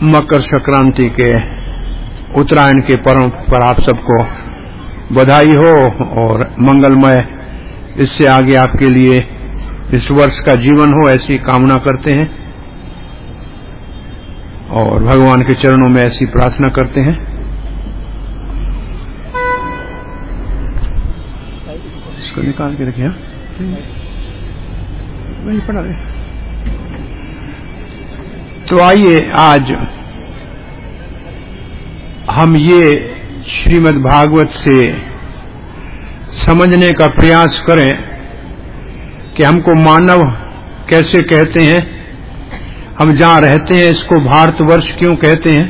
मकर संक्रांति के उत्तरायण के पर्व पर आप सबको बधाई हो और मंगलमय इससे आगे आपके लिए इस वर्ष का जीवन हो, ऐसी कामना करते हैं और भगवान के चरणों में ऐसी प्रार्थना करते हैं। इसको निकाल के रखिए, वही पढ़ा रहे। तो आइए आज हम ये श्रीमद् भागवत से समझने का प्रयास करें कि हमको मानव कैसे कहते हैं, हम जहां रहते हैं इसको भारतवर्ष क्यों कहते हैं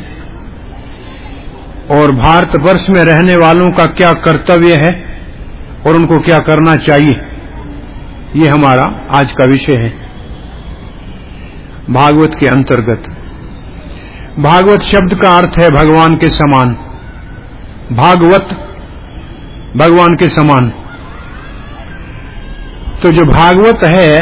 और भारतवर्ष में रहने वालों का क्या कर्तव्य है और उनको क्या करना चाहिए, ये हमारा आज का विषय है। भागवत के अंतर्गत, भागवत शब्द का अर्थ है भगवान के समान। भागवत भगवान के समान। तो जो भागवत है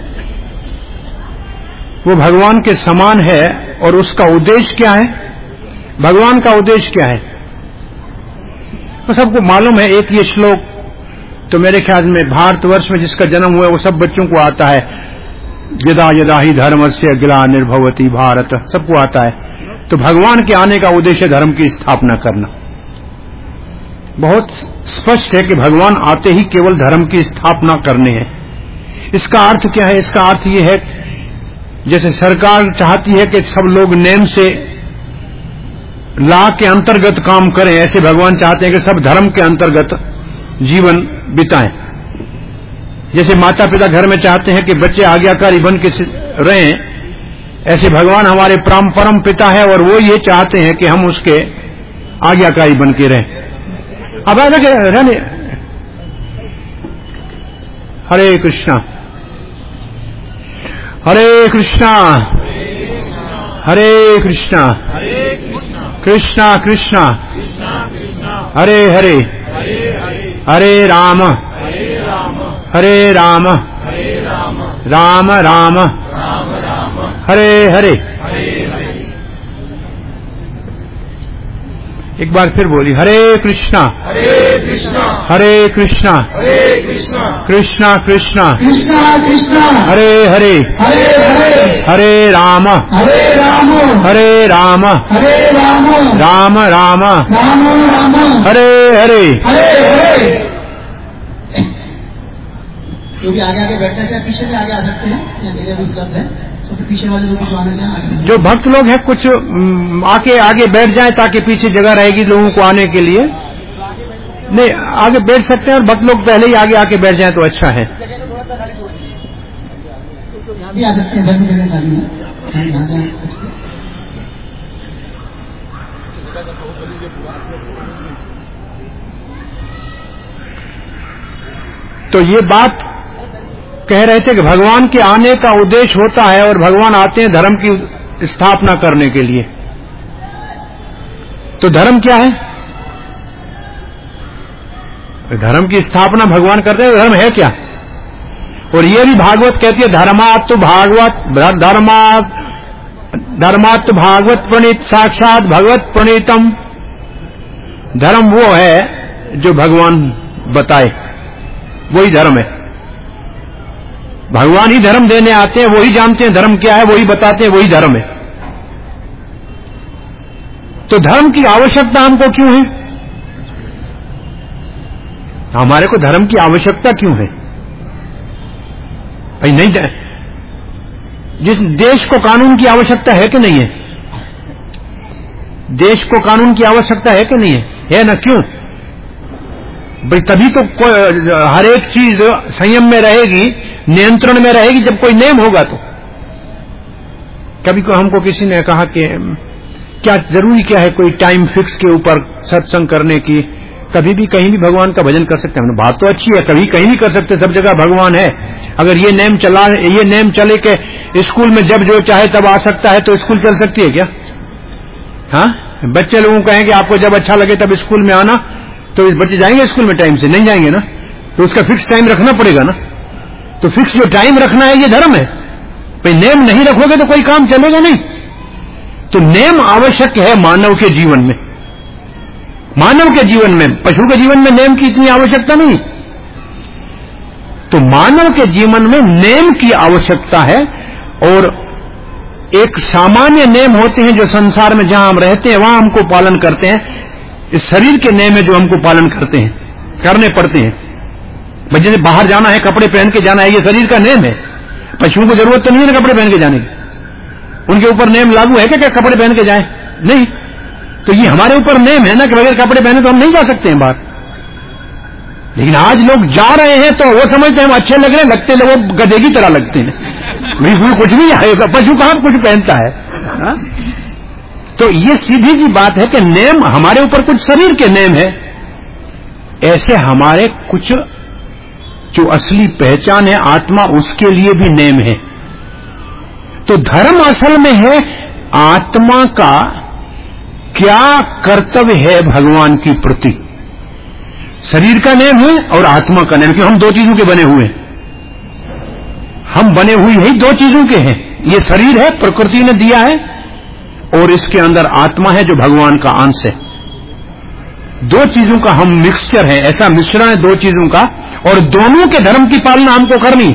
वो भगवान के समान है और उसका उद्देश्य क्या है, भगवान का उद्देश्य क्या है, तो सबको मालूम है। एक ये श्लोक तो मेरे ख्याल में भारतवर्ष में जिसका जन्म हुआ वो सब बच्चों को आता है, यदा यदा ही धर्मस्य ग्लानिर्भवति भारत, सबको आता है। तो भगवान के आने का उद्देश्य धर्म की स्थापना करना। बहुत स्पष्ट है कि भगवान आते ही केवल धर्म की स्थापना करने हैं। इसका अर्थ क्या है? इसका अर्थ ये है जैसे सरकार चाहती है कि सब लोग नेम से लॉ के अंतर्गत काम करें, ऐसे भगवान चाहते हैं कि सब धर्म के अंतर्गत जीवन बिताएं। जैसे माता पिता घर में चाहते हैं कि बच्चे आज्ञाकारी बन के रहें, ऐसे भगवान हमारे परम पिता है और वो ये चाहते हैं कि हम उसके आज्ञाकारी बन के रहें। अब रहने हरे कृष्णा हरे कृष्णा हरे कृष्णा कृष्णा कृष्णा हरे हरे हरे राम हरे राम राम राम हरे हरे। एक बार फिर बोली, हरे कृष्णा हरे कृष्णा कृष्णा कृष्णा हरे हरे हरे राम हरे राम राम राम हरे हरे। जो भी आगे आगे बैठना चाहे पीछे से आगे आ सकते हैं, मेरे भी उपलब्ध है, तो पीछे वाले लोग जो आना चाहें। जो भक्त लोग हैं कुछ आके आगे बैठ जाएं ताकि पीछे जगह रहेगी लोगों को आने के लिए। नहीं, आगे बैठ सकते हैं और भक्त लोग पहले ही आगे आके बैठ जाएं तो अच्छा है। भी आ सकते हैं, जगह खाली है। तो ये बात कह रहे थे कि भगवान के आने का उद्देश्य होता है और भगवान आते हैं धर्म की स्थापना करने के लिए। तो धर्म क्या है? धर्म की स्थापना भगवान करते हैं। धर्म है क्या? और ये भी भागवत कहती है धर्मात् भागवत धर्मात् भागवत प्रणीत साक्षात भगवत प्रणीतम। धर्म वो है जो भगवान बताए, वही धर्म है। भगवान ही धर्म देने आते हैं, वही जानते हैं धर्म क्या है, वही बताते हैं, वही धर्म है। तो धर्म की आवश्यकता हमको क्यों है? हमारे को धर्म की आवश्यकता क्यों है भाई? नहीं, जिस देश को कानून की आवश्यकता है कि नहीं है? देश को कानून की आवश्यकता है कि नहीं है? है ना? क्यों भाई? तभी तो हर एक चीज संयम में रहेगी, नियंत्रण में रहेगी जब कोई नियम होगा। तो कभी को हमको किसी ने कहा कि क्या जरूरी क्या है कोई टाइम फिक्स के ऊपर सत्संग करने की, कभी भी कहीं भी भगवान का भजन कर सकते हैं। बात तो अच्छी है, कभी कहीं भी कर सकते, सब जगह भगवान है। अगर ये नेम चले के स्कूल में जब जो चाहे तब आ सकता है तो स्कूल चल सकती है क्या? हाँ, बच्चे लोगों को कहेंगे आपको जब अच्छा लगे तब स्कूल में आना, तो बच्चे जाएंगे स्कूल में टाइम से? नहीं जाएंगे ना। तो उसका फिक्स टाइम रखना पड़ेगा ना। तो फिक्स जो टाइम रखना है ये धर्म है भाई। नेम नहीं रखोगे तो कोई काम चलेगा नहीं। तो नेम आवश्यक है मानव के जीवन में, मानव के जीवन में। पशु के जीवन में नेम की इतनी आवश्यकता नहीं। तो मानव के जीवन में नेम की आवश्यकता है। और एक सामान्य नेम होते हैं जो संसार में जहां हम रहते हैं वहां हमको पालन करते हैं। इस शरीर के नेम है जो हमको पालन करने पड़ते हैं। भाई जैसे बाहर जाना है, कपड़े पहन के जाना है, ये शरीर का नेम है। पशुओं को जरूरत तो नहीं है ना कपड़े पहन के जाने की। उनके ऊपर नेम लागू है क्या कपड़े पहन के जाए? नहीं। तो ये हमारे ऊपर नेम है ना कि बगैर कपड़े पहने तो हम नहीं जा सकते हैं बाहर। लेकिन आज लोग जा रहे हैं तो वो समझते हैं हम अच्छे लग रहे हैं, लगते वो गधे की तरह लगते हैं। भाई कुछ नहीं आएगा, पशु कहां कुछ पहनता है। हा? तो ये सीधी सी बात है कि नेम हमारे ऊपर कुछ शरीर के नेम है, ऐसे हमारे कुछ जो असली पहचान है आत्मा, उसके लिए भी नेम है। तो धर्म असल में है आत्मा का क्या कर्तव्य है भगवान की प्रति। शरीर का नेम है और आत्मा का नेम, क्योंकि हम दो चीजों के बने हुए हैं। हम बने हुए ही दो चीजों के हैं। ये शरीर है, प्रकृति ने दिया है, और इसके अंदर आत्मा है जो भगवान का अंश है। दो चीजों का हम मिक्सचर है, ऐसा मिश्रण है दो चीजों का, और दोनों के धर्म की पालना हमको करनी।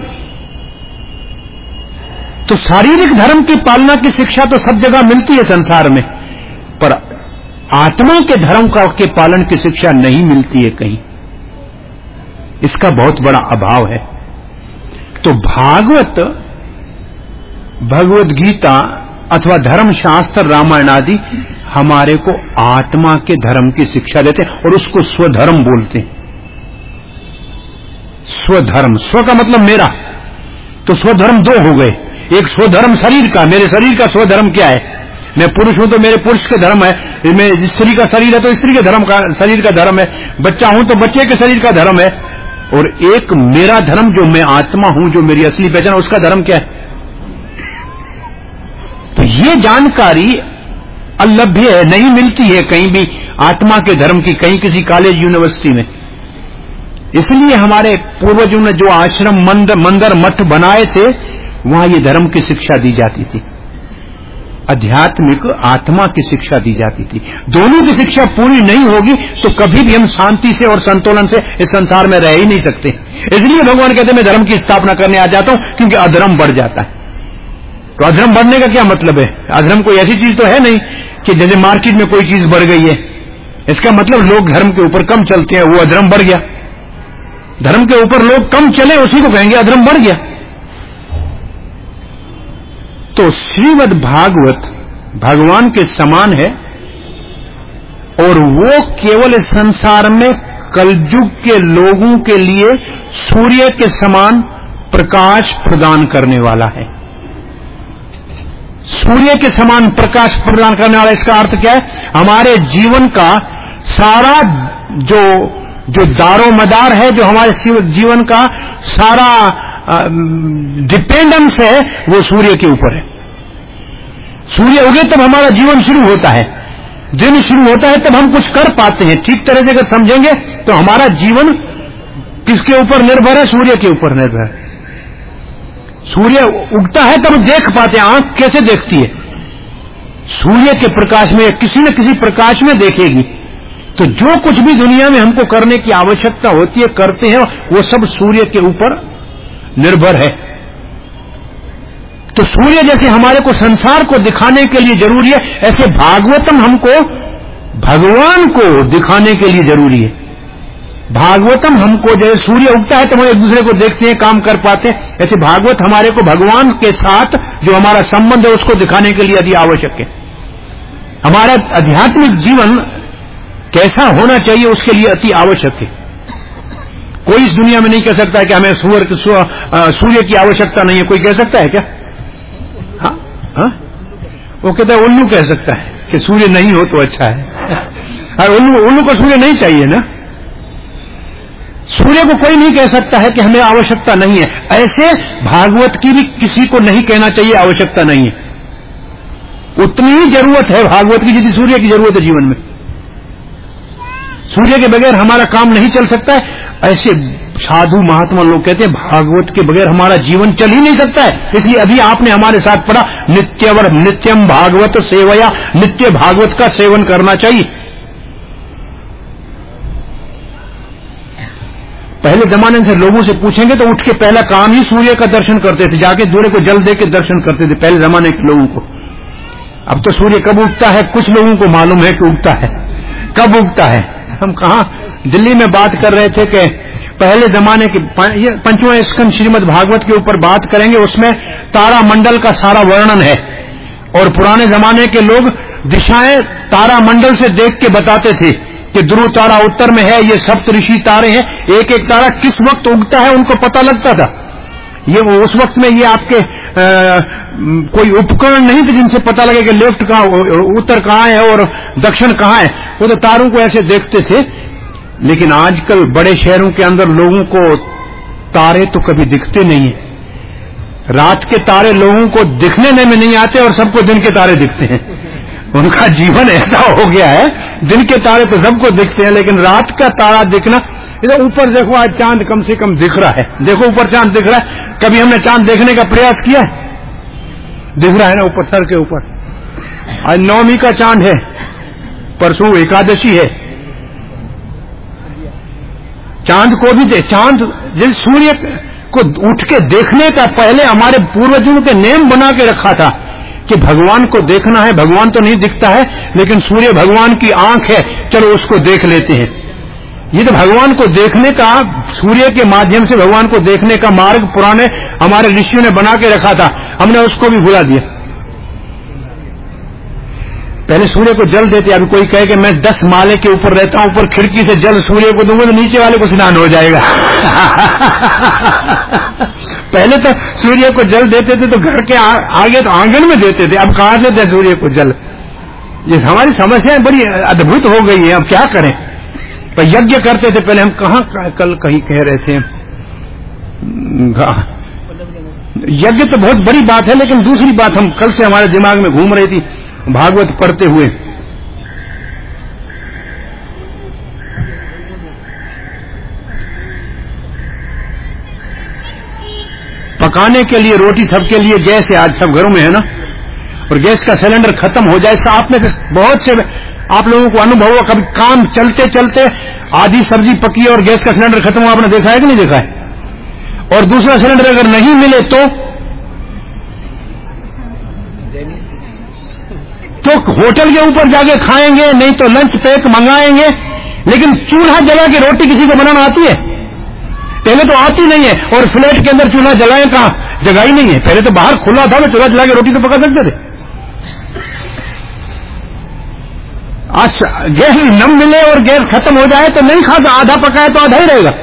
तो शारीरिक धर्म की पालना की शिक्षा तो सब जगह मिलती है संसार में, पर आत्मा के धर्म के पालन की शिक्षा नहीं मिलती है कहीं। इसका बहुत बड़ा अभाव है। तो भागवत, भगवद गीता अथवा धर्मशास्त्र, रामायण आदि हमारे को आत्मा के धर्म की शिक्षा देते हैं, और उसको स्वधर्म बोलते हैं। स्वधर्म, स्व का मतलब मेरा, तो स्वधर्म दो हो गए। एक स्वधर्म शरीर का, मेरे शरीर का स्वधर्म क्या है? मैं पुरुष हूं तो मेरे पुरुष के धर्म है, मैं स्त्री का शरीर है तो स्त्री के धर्म का, शरीर का धर्म है, बच्चा हूं तो बच्चे के शरीर का धर्म है। और एक मेरा धर्म जो मैं आत्मा हूं, जो मेरी असली पहचान, उसका धर्म क्या है? तो ये जानकारी अलभ्य है, नहीं मिलती है कहीं भी आत्मा के धर्म की, कहीं किसी कॉलेज यूनिवर्सिटी में। इसलिए हमारे पूर्वजों ने जो आश्रम, मंदिर, मठ बनाए थे, वहां ये धर्म की शिक्षा दी जाती थी, आध्यात्मिक आत्मा की शिक्षा दी जाती थी। दोनों की शिक्षा पूरी नहीं होगी तो कभी भी हम शांति से और संतुलन से इस संसार में रह ही नहीं सकते। इसलिए भगवान कहते हैं मैं धर्म की स्थापना करने आ जाता हूं, क्योंकि अधर्म बढ़ जाता है। तो अधर्म बढ़ने का क्या मतलब है? अधर्म कोई ऐसी चीज तो है नहीं कि जैसे मार्केट में कोई चीज बढ़ गई है, इसका मतलब लोग धर्म के ऊपर कम चलते हैं, वो अधर्म बढ़ गया। धर्म के ऊपर लोग कम चले, उसी को कहेंगे अधर्म बढ़ गया। तो श्रीमद् भागवत भगवान के समान है, और वो केवल इस संसार में कलयुग के लोगों के लिए सूर्य के समान प्रकाश प्रदान करने वाला है। सूर्य के समान प्रकाश प्रदान करने वाला, इसका अर्थ क्या है? हमारे जीवन का सारा जो दारोमदार है, जो हमारे जीवन का सारा डिपेंडेंस है, वो सूर्य के ऊपर है। सूर्य उगे तब हमारा जीवन शुरू होता है, दिन शुरू होता है, तब हम कुछ कर पाते हैं। ठीक तरह से अगर समझेंगे तो हमारा जीवन किसके ऊपर निर्भर है? सूर्य के ऊपर निर्भर है। सूर्य उगता है तब देख पाते हैं। आंख कैसे देखती है? सूर्य के प्रकाश में, किसी न किसी प्रकाश में देखेगी। तो जो कुछ भी दुनिया में हमको करने की आवश्यकता होती है, करते हैं, वो सब सूर्य के ऊपर निर्भर है। तो सूर्य जैसे हमारे को संसार को दिखाने के लिए जरूरी है, ऐसे भागवतम हमको भगवान को दिखाने के लिए जरूरी है। भागवतम हमको, जैसे सूर्य उगता है तो हम एक दूसरे को देखते हैं, काम कर पाते हैं, ऐसे भागवत हमारे को भगवान के साथ जो हमारा संबंध है उसको दिखाने के लिए अति आवश्यक है। हमारा आध्यात्मिक जीवन कैसा होना चाहिए उसके लिए अति आवश्यक है। कोई इस दुनिया में नहीं कह सकता है कि हमें सूर्य की आवश्यकता नहीं है। कोई कह सकता है क्या? हाँ? वो कहता है, उल्लू कह सकता है कि सूर्य नहीं हो तो अच्छा है। और उल्लू को सूर्य नहीं चाहिए ना। सूर्य को कोई नहीं कह सकता है कि हमें आवश्यकता नहीं है। ऐसे भागवत की भी किसी को नहीं कहना चाहिए आवश्यकता नहीं है। उतनी ही जरूरत है भागवत की जितनी सूर्य की जरूरत है जीवन में। सूर्य के बगैर हमारा काम नहीं चल सकता है। ऐसे साधु महात्मा लोग कहते हैं भागवत के बगैर हमारा जीवन चल ही नहीं सकता है। इसलिए अभी आपने हमारे साथ पढ़ा नित्यम भागवत सेवया, नित्य भागवत का सेवन करना चाहिए। पहले जमाने से लोगों से पूछेंगे तो उठ के पहला काम ही सूर्य का दर्शन करते थे, जाके सूर्य को जल दे के दर्शन करते थे पहले जमाने के लोगों को। अब तो सूर्य कब उगता है कुछ लोगों को मालूम है कि उगता है, कब उगता है। हम कहा दिल्ली में बात कर रहे थे कि पहले जमाने के 5वां स्कंद श्रीमद् भागवत के ऊपर बात करेंगे, उसमें तारा मंडल का सारा वर्णन है। और पुराने जमाने के लोग दिशाएं तारा मंडल से देख के बताते थे कि ध्रुव तारा उत्तर में है, ये सप्तऋषि तारे हैं, एक एक तारा किस वक्त उगता है उनको पता लगता था। ये उस वक्त में ये आपके कोई उपकरण नहीं थे जिनसे पता लगे कि लेफ्ट कहां, उत्तर कहां है और दक्षिण कहां है। वो तो तारों को ऐसे देखते थे। लेकिन आजकल बड़े शहरों के अंदर लोगों को तारे तो कभी दिखते नहीं है। रात के तारे लोगों को दिखने में नहीं आते और सबको दिन के तारे दिखते हैं। उनका जीवन ऐसा हो गया है, दिन के तारे तो सबको दिखते हैं लेकिन रात का तारा दिखना। इधर ऊपर देखो, आज चांद कम से कम दिख रहा है। देखो ऊपर चांद दिख रहा है। कभी हमने चांद देखने का प्रयास किया है? दिख रहा है ना ऊपर, सर के ऊपर। आज नवमी का चांद है, परसों एकादशी है। चांद को भी चांद जिस सूर्य को उठ के देखने का पहले हमारे पूर्वजों के नेम बना के रखा था कि भगवान को देखना है। भगवान तो नहीं दिखता है लेकिन सूर्य भगवान की आंख है, चलो उसको देख लेते हैं। ये तो भगवान को देखने का, सूर्य के माध्यम से भगवान को देखने का मार्ग पुराने हमारे ऋषियों ने बना के रखा था, हमने उसको भी भुला दिया। पहले सूर्य को जल देते। अभी कोई कहे कि मैं 10 माले के ऊपर रहता हूं, ऊपर खिड़की से जल सूर्य को दूंगा तो नीचे वाले को स्नान हो जाएगा। पहले तो सूर्य को जल देते थे तो घर के आगे तो आंगन में देते थे, अब कहां से दे सूर्य को जल। ये हमारी समस्याएं बड़ी अद्भुत हो गई है, अब क्या करें। तो यज्ञ करते थे पहले। हम कल कहीं कह रहे थे, यज्ञ तो बहुत बड़ी बात है लेकिन दूसरी बात हम कल से हमारे दिमाग में घूम रही थी भागवत पढ़ते हुए। पकाने के लिए रोटी सबके लिए गैस है, आज सब घरों में है ना। और गैस का सिलेंडर खत्म हो जाए, आप में से बहुत से आप लोगों को अनुभव हुआ, कभी काम चलते चलते आधी सब्जी पकी और गैस का सिलेंडर खत्म हुआ, आपने देखा है कि नहीं देखा है। और दूसरा सिलेंडर अगर नहीं मिले तो होटल के ऊपर जाके खाएंगे, नहीं तो लंच पैक मंगाएंगे। लेकिन चूल्हा जला के रोटी किसी को बनाना आती है? पहले तो आती नहीं है। और फ्लैट के अंदर चूल्हा जलाएं कहां, जगह ही नहीं है। पहले तो बाहर खुला था, तो चूल्हा जला के रोटी तो पका सकते थे। आज गैस न मिले और गैस खत्म हो जाए तो नहीं खाता, आधा पका है तो आधा ही रहेगा।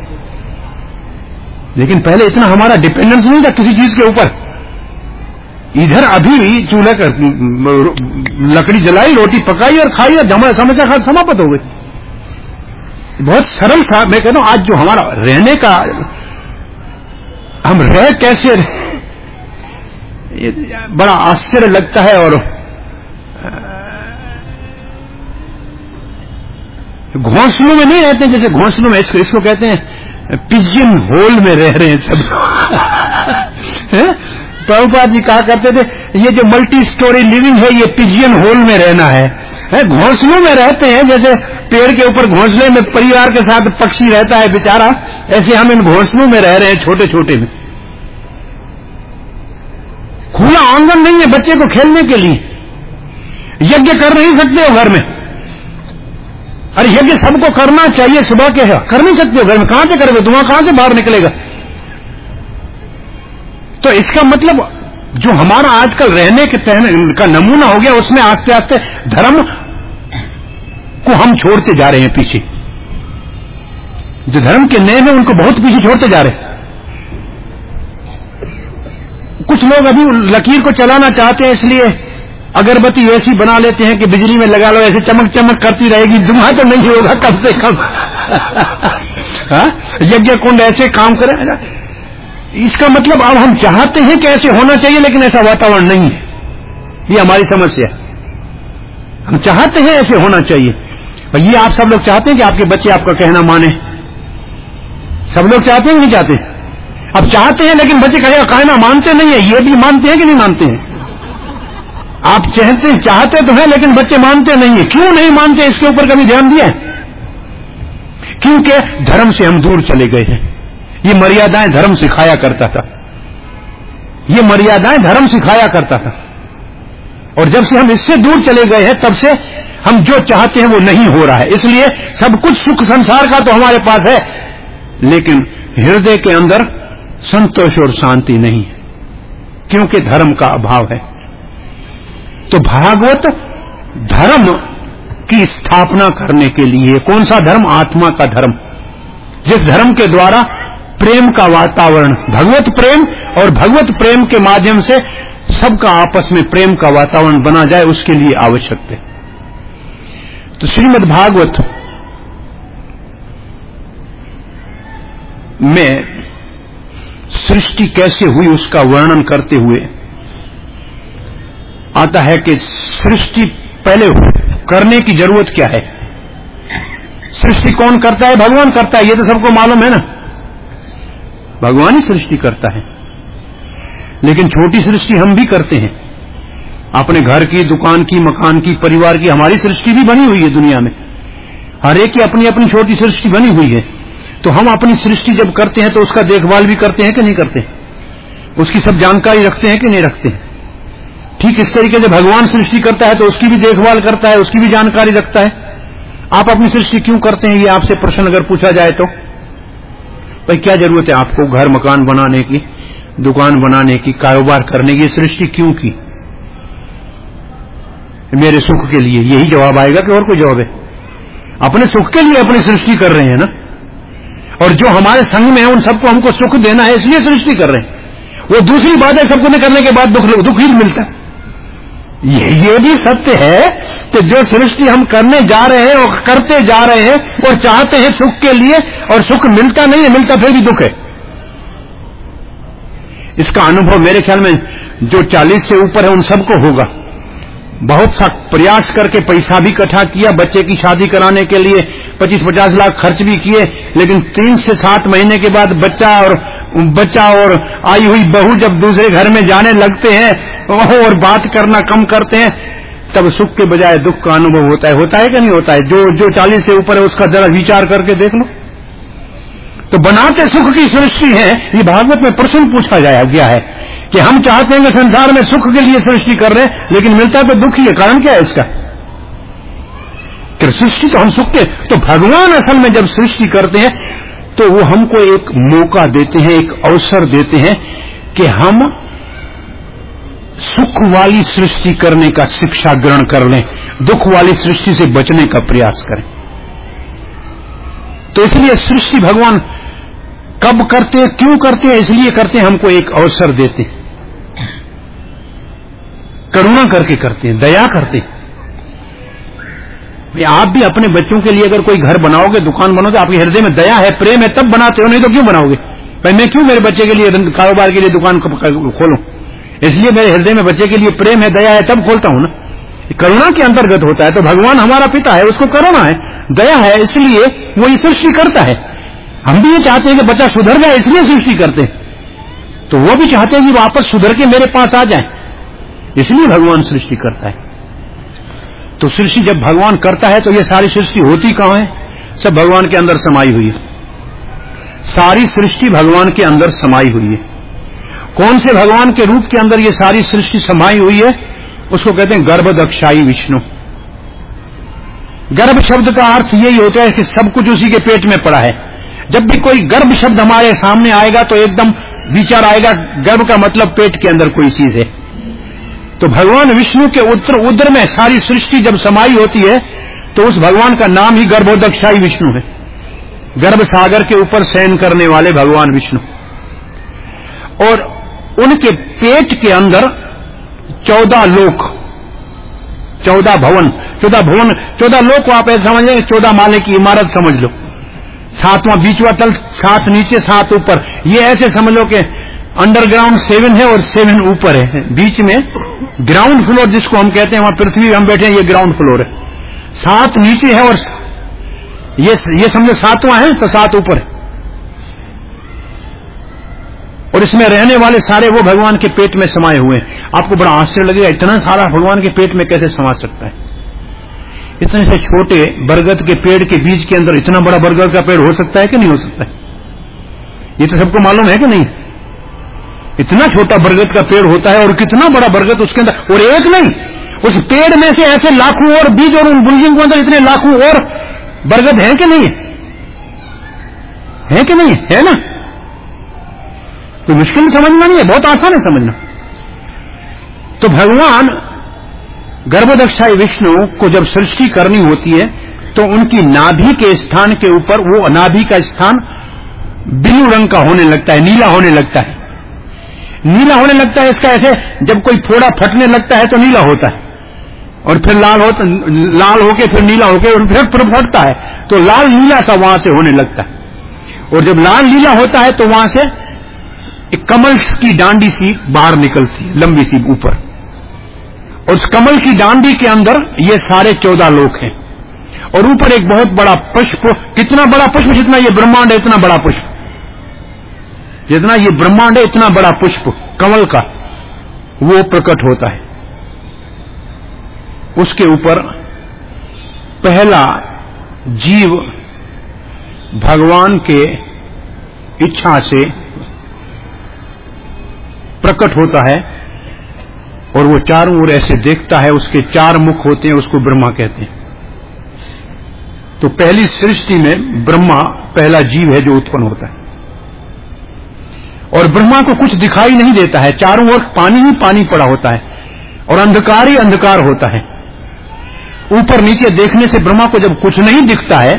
लेकिन पहले इतना हमारा डिपेंडेंस नहीं था किसी चीज के ऊपर। इधर अभी चूल्हे का लकड़ी जलाई, रोटी पकाई और खाई और समस्या समाप्त हो गई। बहुत सरल सा मैं कहता हूं। आज जो हमारा रहने का, हम रह कैसे, बड़ा आश्चर्य लगता है। और घोंसलों में नहीं रहते, जैसे घोंसलों में इसको कहते हैं पिजियन होल में रह रहे हैं सब। प्रभुपाद जी कहा करते थे ये जो मल्टी स्टोरी लिविंग है ये पिजियन होल में रहना है। घोंसलों में रहते हैं, जैसे पेड़ के ऊपर घोंसले में परिवार के साथ पक्षी रहता है बेचारा, ऐसे हम इन घोंसलों में रह रहे हैं छोटे छोटे में। खुला आंगन नहीं है बच्चे को खेलने के लिए। यज्ञ कर नहीं सकते हो घर में। अरे यज्ञ सबको करना चाहिए, सुबह के है, कर नहीं सकते हो घर में, कहां से करोगे, धुआं कहां से बाहर निकलेगा। तो इसका मतलब जो हमारा आजकल रहने के का नमूना हो गया, उसमें आस्ते आस्ते धर्म को हम छोड़ते जा रहे हैं पीछे। जो धर्म के नियम है उनको बहुत पीछे छोड़ते जा रहे हैं। कुछ लोग अभी लकीर को चलाना चाहते हैं, इसलिए अगरबत्ती ऐसी बना लेते हैं कि बिजली में लगा लो, ऐसे चमक चमक करती रहेगी, धुआं तो नहीं होगा कम से कम। यज्ञ कुंड ऐसे काम करें। इसका मतलब अब हम चाहते हैं कि ऐसे होना चाहिए, लेकिन ऐसा वातावरण नहीं है। ये हमारी समस्या है। हम चाहते हैं ऐसे होना चाहिए, और ये आप सब लोग चाहते हैं कि आपके बच्चे आपका कहना माने? सब लोग चाहते हैं कि नहीं चाहते? अब चाहते हैं, लेकिन बच्चे कहना मानते नहीं है। ये भी मानते हैं कि नहीं मानते हैं? आप चाहते तो हैं, लेकिन बच्चे मानते नहीं है। क्यों नहीं मानते, इसके ऊपर कभी ध्यान दिया? क्योंकि धर्म से हम दूर चले गए हैं। ये मर्यादाएं धर्म सिखाया करता था, ये मर्यादाएं धर्म सिखाया करता था, और जब से हम इससे दूर चले गए हैं, तब से हम जो चाहते हैं वो नहीं हो रहा है। इसलिए सब कुछ सुख संसार का तो हमारे पास है, लेकिन हृदय के अंदर संतोष और शांति नहीं है, क्योंकि धर्म का अभाव है। तो भागवत धर्म की स्थापना करने के लिए, कौन सा धर्म? आत्मा का धर्म, जिस धर्म के द्वारा प्रेम का वातावरण, भगवत प्रेम, और भगवत प्रेम के माध्यम से सबका आपस में प्रेम का वातावरण बना जाए, उसके लिए आवश्यक है। तो श्रीमद् भागवत में सृष्टि कैसे हुई उसका वर्णन करते हुए आता है कि सृष्टि पहले करने की जरूरत क्या है? सृष्टि कौन करता है? भगवान करता है, ये तो सबको मालूम है ना। भगवान ही सृष्टि करता है, लेकिन छोटी सृष्टि हम भी करते हैं। अपने घर की, दुकान की, मकान की, परिवार की, हमारी सृष्टि भी बनी हुई है दुनिया में। हर एक की अपनी अपनी छोटी सृष्टि बनी हुई है। तो हम अपनी सृष्टि जब करते हैं तो उसका देखभाल भी करते हैं कि नहीं करते? उसकी सब जानकारी रखते हैं कि नहीं रखते हैं? ठीक इस तरीके से भगवान सृष्टि करता है तो उसकी भी देखभाल करता है, उसकी भी जानकारी रखता है। आप अपनी सृष्टि क्यों करते हैं, ये आपसे प्रश्न अगर पूछा जाए तो भाई क्या जरूरत है आपको घर मकान बनाने की, दुकान बनाने की, कारोबार करने की? सृष्टि क्यों की? मेरे सुख के लिए, यही जवाब आएगा कि और कोई जवाब है? अपने सुख के लिए अपनी सृष्टि कर रहे हैं ना, और जो हमारे संग में है उन सबको हमको सुख देना है, इसलिए सृष्टि कर रहे हैं। वो दूसरी बात है, सबको करने के बाद दुख ही मिलता है। ये भी सत्य है कि जो सृष्टि हम करने जा रहे हैं और करते जा रहे हैं और चाहते हैं सुख के लिए, और सुख मिलता नहीं है, मिलता फिर भी दुख है। इसका अनुभव मेरे ख्याल में जो 40 से ऊपर है उन सबको होगा। बहुत सा प्रयास करके पैसा भी इकट्ठा किया, बच्चे की शादी कराने के लिए 25-50 लाख खर्च भी किए, लेकिन 3 से 7 महीने के बाद बच्चा और आई हुई बहू जब दूसरे घर में जाने लगते हैं और बात करना कम करते हैं, तब सुख के बजाय दुख का अनुभव होता है कि नहीं होता है? जो 40 से ऊपर है उसका जरा विचार करके देख लो। तो बनाते सुख की सृष्टि है। ये भागवत में प्रश्न पूछा गया है कि हम चाहते हैं कि संसार में सुख के लिए सृष्टि कर रहे हैं, लेकिन मिलता तो दुख ही है। कारण क्या है इसका? कि सृष्टि तो हम सुख के, तो भगवान असल में जब सृष्टि करते हैं तो वो हमको एक मौका देते हैं, एक अवसर देते हैं कि हम सुख वाली सृष्टि करने का शिक्षा ग्रहण कर लें, दुख वाली सृष्टि से बचने का प्रयास करें। तो इसलिए सृष्टि भगवान कब करते हैं, क्यों करते हैं? इसलिए करते हैं, हमको एक अवसर देते हैं, करुणा करके करते हैं, दया करते हैं। आप भी अपने बच्चों के लिए अगर कोई घर बनाओगे, दुकान बनाओगे, आपके हृदय में दया है, प्रेम है, तब बनाते हो, नहीं तो क्यों बनाओगे? भाई मैं क्यों मेरे बच्चे के लिए कारोबार के लिए दुकान खोलूं? इसलिए मेरे हृदय में बच्चे के लिए प्रेम है, दया है, तब खोलता हूं ना। करुणा के अंतर्गत होता है। तो भगवान हमारा पिता है, उसको करुणा है, दया है, इसलिए वो ये सृष्टि करता है। हम भी ये चाहते हैं कि बच्चा सुधर जाए, इसलिए सृष्टि करते हैं। तो वो भी चाहते हैं कि वापस सुधर के मेरे पास आ जाए, इसलिए भगवान सृष्टि करता है। तो सृष्टि जब भगवान करता है तो ये सारी सृष्टि होती कहां है? सब भगवान के अंदर समाई हुई है। सारी सृष्टि भगवान के अंदर समाई हुई है। कौन से भगवान के रूप के अंदर ये सारी सृष्टि समाई हुई है? उसको कहते हैं गर्भदक्षाई विष्णु। गर्भ शब्द का अर्थ यही होता है कि सब कुछ उसी के पेट में पड़ा है। जब भी कोई गर्भ शब्द हमारे सामने आएगा तो एकदम विचार आएगा, गर्भ का मतलब पेट के अंदर कोई चीज है। तो भगवान विष्णु के उदर में सारी सृष्टि जब समाई होती है तो उस भगवान का नाम ही गर्भोदक्षाई विष्णु है। गर्भ सागर के ऊपर शयन करने वाले भगवान विष्णु। और उनके पेट के अंदर 14 लोक, 14 भवन, 14 लोक को आप ऐसा समझें, 14 माले की इमारत समझ लो। 7वां बीचवा तल, 7 नीचे 7 ऊपर। ये ऐसे समझ लो कि अंडरग्राउंड 7 है और 7 ऊपर है। बीच में ग्राउंड फ्लोर जिसको हम कहते हैं, वहां पृथ्वी हम बैठे हैं, ये ग्राउंड फ्लोर है। 7 नीचे है और ये समझो 7वां है तो 7 ऊपर है, और इसमें रहने वाले सारे वो भगवान के पेट में समाये हुए हैं। आपको बड़ा आश्चर्य लगेगा, इतना सारा भगवान के पेट में कैसे समा सकता है? इतने से छोटे बरगद के पेड़ के बीज के अंदर इतना बड़ा बरगद का पेड़ हो सकता है कि नहीं हो सकता है? ये तो सबको मालूम है कि नहीं? इतना छोटा बरगद का पेड़ होता है और कितना बड़ा बरगद उसके अंदर, और एक नहीं, उस पेड़ में से ऐसे लाखों और बीज, और उन बुलजिंग के अंदर इतने लाखों और बरगद है कि नहीं है कि नहीं है ना? कोई मुश्किल समझना नहीं है, बहुत आसान है समझना। तो भगवान गर्भदक्षाई विष्णु को जब सृष्टि करनी होती है तो उनकी नाभि के स्थान के ऊपर, वो नाभि का स्थान ब्लू रंग का होने लगता है, नीला होने लगता है। नीला होने लगता है इसका ऐसे, जब कोई फोड़ा फटने लगता है तो नीला होता है, और फिर लाल होके फिर नीला होके और फिर फटता है, तो लाल नीला सा वहां से होने लगता है। और जब लाल नीला होता है तो वहां से एक कमल की डांडी सी बाहर निकलती है, लंबी सी ऊपर, और उस कमल की डांडी के अंदर ये सारे 14 लोक हैं, और ऊपर एक बहुत बड़ा पुष्प, कितना बड़ा पुष्प, जितना ये ब्रह्मांड है इतना बड़ा पुष्प, जितना ये ब्रह्मांड है इतना बड़ा पुष्प कमल का, वो प्रकट होता है। उसके ऊपर पहला जीव भगवान के इच्छा से प्रकट होता है, और वो चारों ओर ऐसे देखता है, उसके 4 मुख होते हैं, उसको ब्रह्मा कहते हैं। तो पहली सृष्टि में ब्रह्मा पहला जीव है जो उत्पन्न होता है, और ब्रह्मा को कुछ दिखाई नहीं देता है, चारों ओर पानी ही पानी पड़ा होता है और अंधकार ही अंधकार होता है। ऊपर नीचे देखने से ब्रह्मा को जब कुछ नहीं दिखता है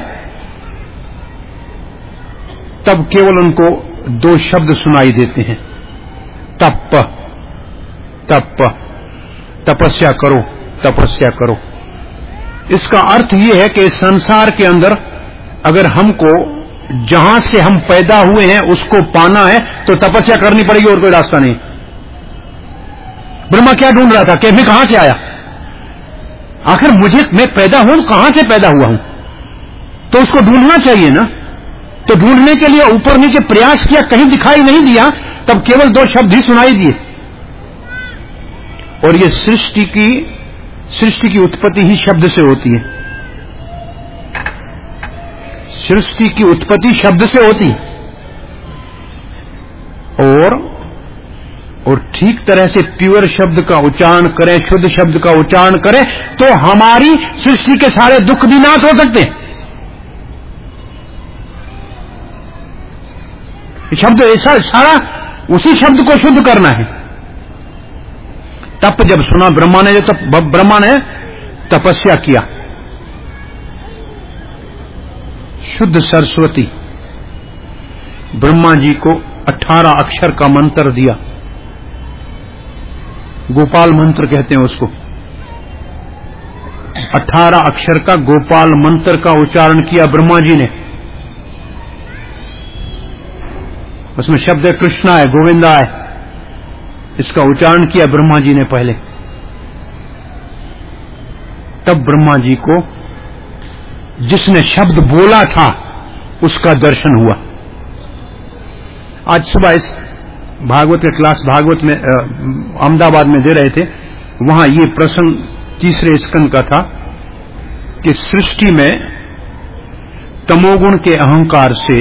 तब केवल उनको 2 शब्द सुनाई देते हैं, तप तप, तपस्या करो तपस्या करो। इसका अर्थ यह है कि इस संसार के अंदर अगर हमको जहां से हम पैदा हुए हैं उसको पाना है तो तपस्या करनी पड़ेगी, और कोई रास्ता नहीं। ब्रह्मा क्या ढूंढ रहा था कि मैं कहां से आया, आखिर मैं पैदा हूं, कहां से पैदा हुआ हूं, तो उसको ढूंढना चाहिए ना। तो ढूंढने के लिए ऊपर नीचे प्रयास किया, कहीं दिखाई नहीं दिया, तब केवल 2 शब्द ही सुनाई दिए। और ये सृष्टि की उत्पत्ति ही शब्द से होती है। सृष्टि की उत्पत्ति शब्द से होती, और ठीक तरह से प्योर शब्द का उच्चारण करें, शुद्ध शब्द का उच्चारण करें तो हमारी सृष्टि के सारे दुख भी नाश हो सकते हैं। शब्द ऐसा सारा उसी शब्द को शुद्ध करना है। तप जब सुना ब्रह्मा ने तपस्या किया, शुद्ध सरस्वती ब्रह्मा जी को 18 अक्षर का मंत्र दिया, गोपाल मंत्र कहते हैं उसको। 18 अक्षर का गोपाल मंत्र का उच्चारण किया ब्रह्मा जी ने। उसमें शब्द है कृष्णा है, गोविंदा है, इसका उच्चारण किया ब्रह्मा जी ने पहले। तब ब्रह्मा जी को जिसने शब्द बोला था उसका दर्शन हुआ। आज सुबह इस भागवत के क्लास भागवत में अहमदाबाद में दे रहे थे, वहां ये प्रसंग 3रे स्कंद का था कि सृष्टि में तमोगुण के अहंकार से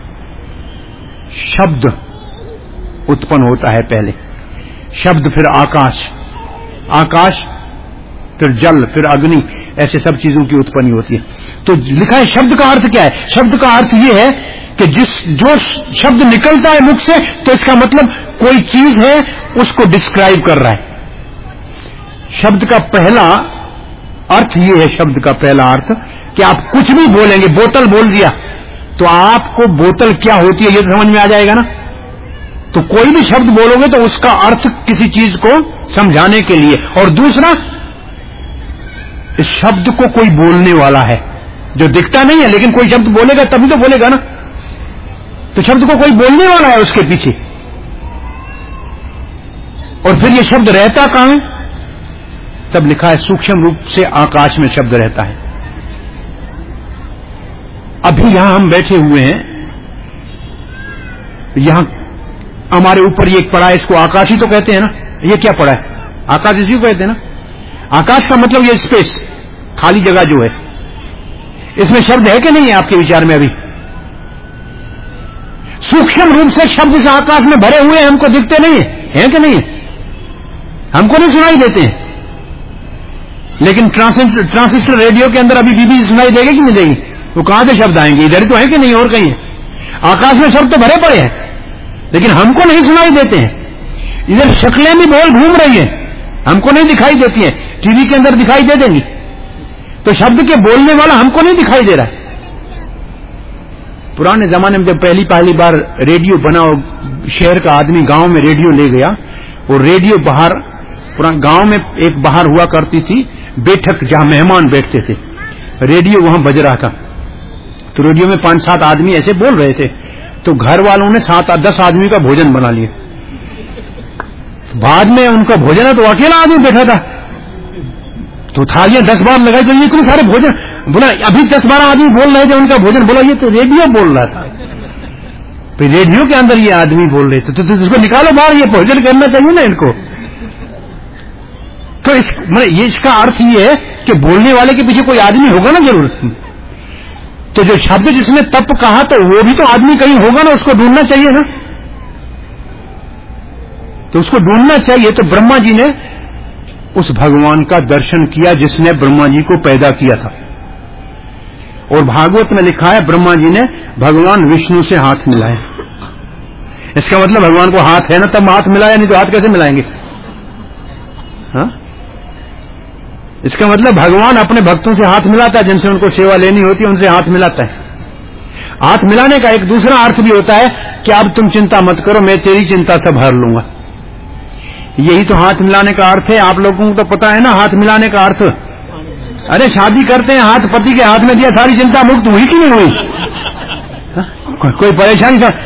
शब्द उत्पन्न होता है। पहले शब्द, फिर आकाश, आकाश फिर जल, फिर अग्नि, ऐसे सब चीजों की उत्पत्ति होती है। तो लिखा है शब्द का अर्थ क्या है? शब्द का अर्थ यह है कि जो शब्द निकलता है मुख से, तो इसका मतलब कोई चीज है उसको डिस्क्राइब कर रहा है। शब्द का पहला अर्थ यह है, शब्द का पहला अर्थ कि आप कुछ भी बोलेंगे, बोतल बोल दिया तो आपको बोतल क्या होती है ये तो समझ में आ जाएगा ना। तो कोई भी शब्द बोलोगे तो उसका अर्थ किसी चीज को समझाने के लिए। और दूसरा, इस शब्द को कोई बोलने वाला है जो दिखता नहीं है, लेकिन कोई शब्द बोलेगा तभी तो बोलेगा ना। तो शब्द को कोई बोलने वाला है उसके पीछे। और फिर ये शब्द रहता कहां है? तब लिखा है सूक्ष्म रूप से आकाश में शब्द रहता है। अभी यहां हम बैठे हुए हैं, यहां हमारे ऊपर ये पड़ा है, इसको आकाश ही तो कहते हैं ना। ये क्या पड़ा है? आकाश इसी को कहते हैं ना। आकाश का मतलब ये स्पेस, खाली जगह जो है। इसमें शब्द है कि नहीं है आपके विचार में? अभी सूक्ष्म रूप से शब्द इस आकाश में भरे हुए हैं, हमको दिखते नहीं है कि नहीं है? हमको नहीं सुनाई देते हैं, लेकिन ट्रांजिस्टर रेडियो के अंदर अभी बीबी सुनाई देगी कि नहीं देगी? वो कहां से शब्द आएंगे? इधर तो है कि नहीं और कहीं है? आकाश में शब्द तो भरे पड़े हैं, लेकिन हमको नहीं सुनाई देते हैं। इधर शक्लें भी बोल घूम रही है, हमको नहीं दिखाई देती है। टीवी के अंदर दिखाई दे देंगी, तो शब्द के बोलने वाला हमको नहीं दिखाई दे रहा है। पुराने जमाने में जब पहली बार रेडियो बना और शहर का आदमी गांव में रेडियो ले गया, और रेडियो बाहर, पूरा गांव में एक बाहर हुआ करती थी बैठक जहां मेहमान बैठते थे, रेडियो वहां बज रहा था। तो रेडियो में 5-7 आदमी ऐसे बोल रहे थे, तो घर वालों ने 7-10 आदमी का भोजन बना लिया। बाद में उनका भोजन है तो अकेला आदमी बैठा था, तो थालियां 10 बार लगाई, तो ये इतने सारे भोजन बोला। अभी 10-12 आदमी बोल रहे थे उनका भोजन, बोला ये तो रेडियो बोल रहा था। फिर रेडियो के अंदर ये आदमी बोल रहे थे, तो इसको निकालो बाहर, ये भोजन करना चाहिए ना इनको। तो ये इसका अर्थ ये है कि बोलने वाले के पीछे कोई आदमी होगा ना जरूर। तो जो शब्द जिसने तप कहा, तो वो भी तो आदमी कहीं होगा ना, उसको ढूंढना चाहिए ना। तो उसको ढूंढना चाहिए। तो ब्रह्मा जी ने उस भगवान का दर्शन किया जिसने ब्रह्मा जी को पैदा किया था। और भागवत में लिखा है ब्रह्मा जी ने भगवान विष्णु से हाथ मिलाए। इसका मतलब भगवान को हाथ है ना, तब हाथ मिलाया, नहीं तो हाथ कैसे मिलाएंगे? हाँ? इसका मतलब भगवान अपने भक्तों से हाथ मिलाता है, जिनसे उनको सेवा लेनी होती है उनसे हाथ मिलाता है। हाथ मिलाने का एक दूसरा अर्थ भी होता है कि अब तुम चिंता मत करो, मैं तेरी चिंता सब हर लूंगा। यही तो हाथ मिलाने का अर्थ है। आप लोगों को तो पता है ना हाथ मिलाने का अर्थ। अरे शादी करते हैं, हाथ पति के हाथ में दिया, सारी चिंता मुक्त हुई कि नहीं हुई? कोई परेशानी था?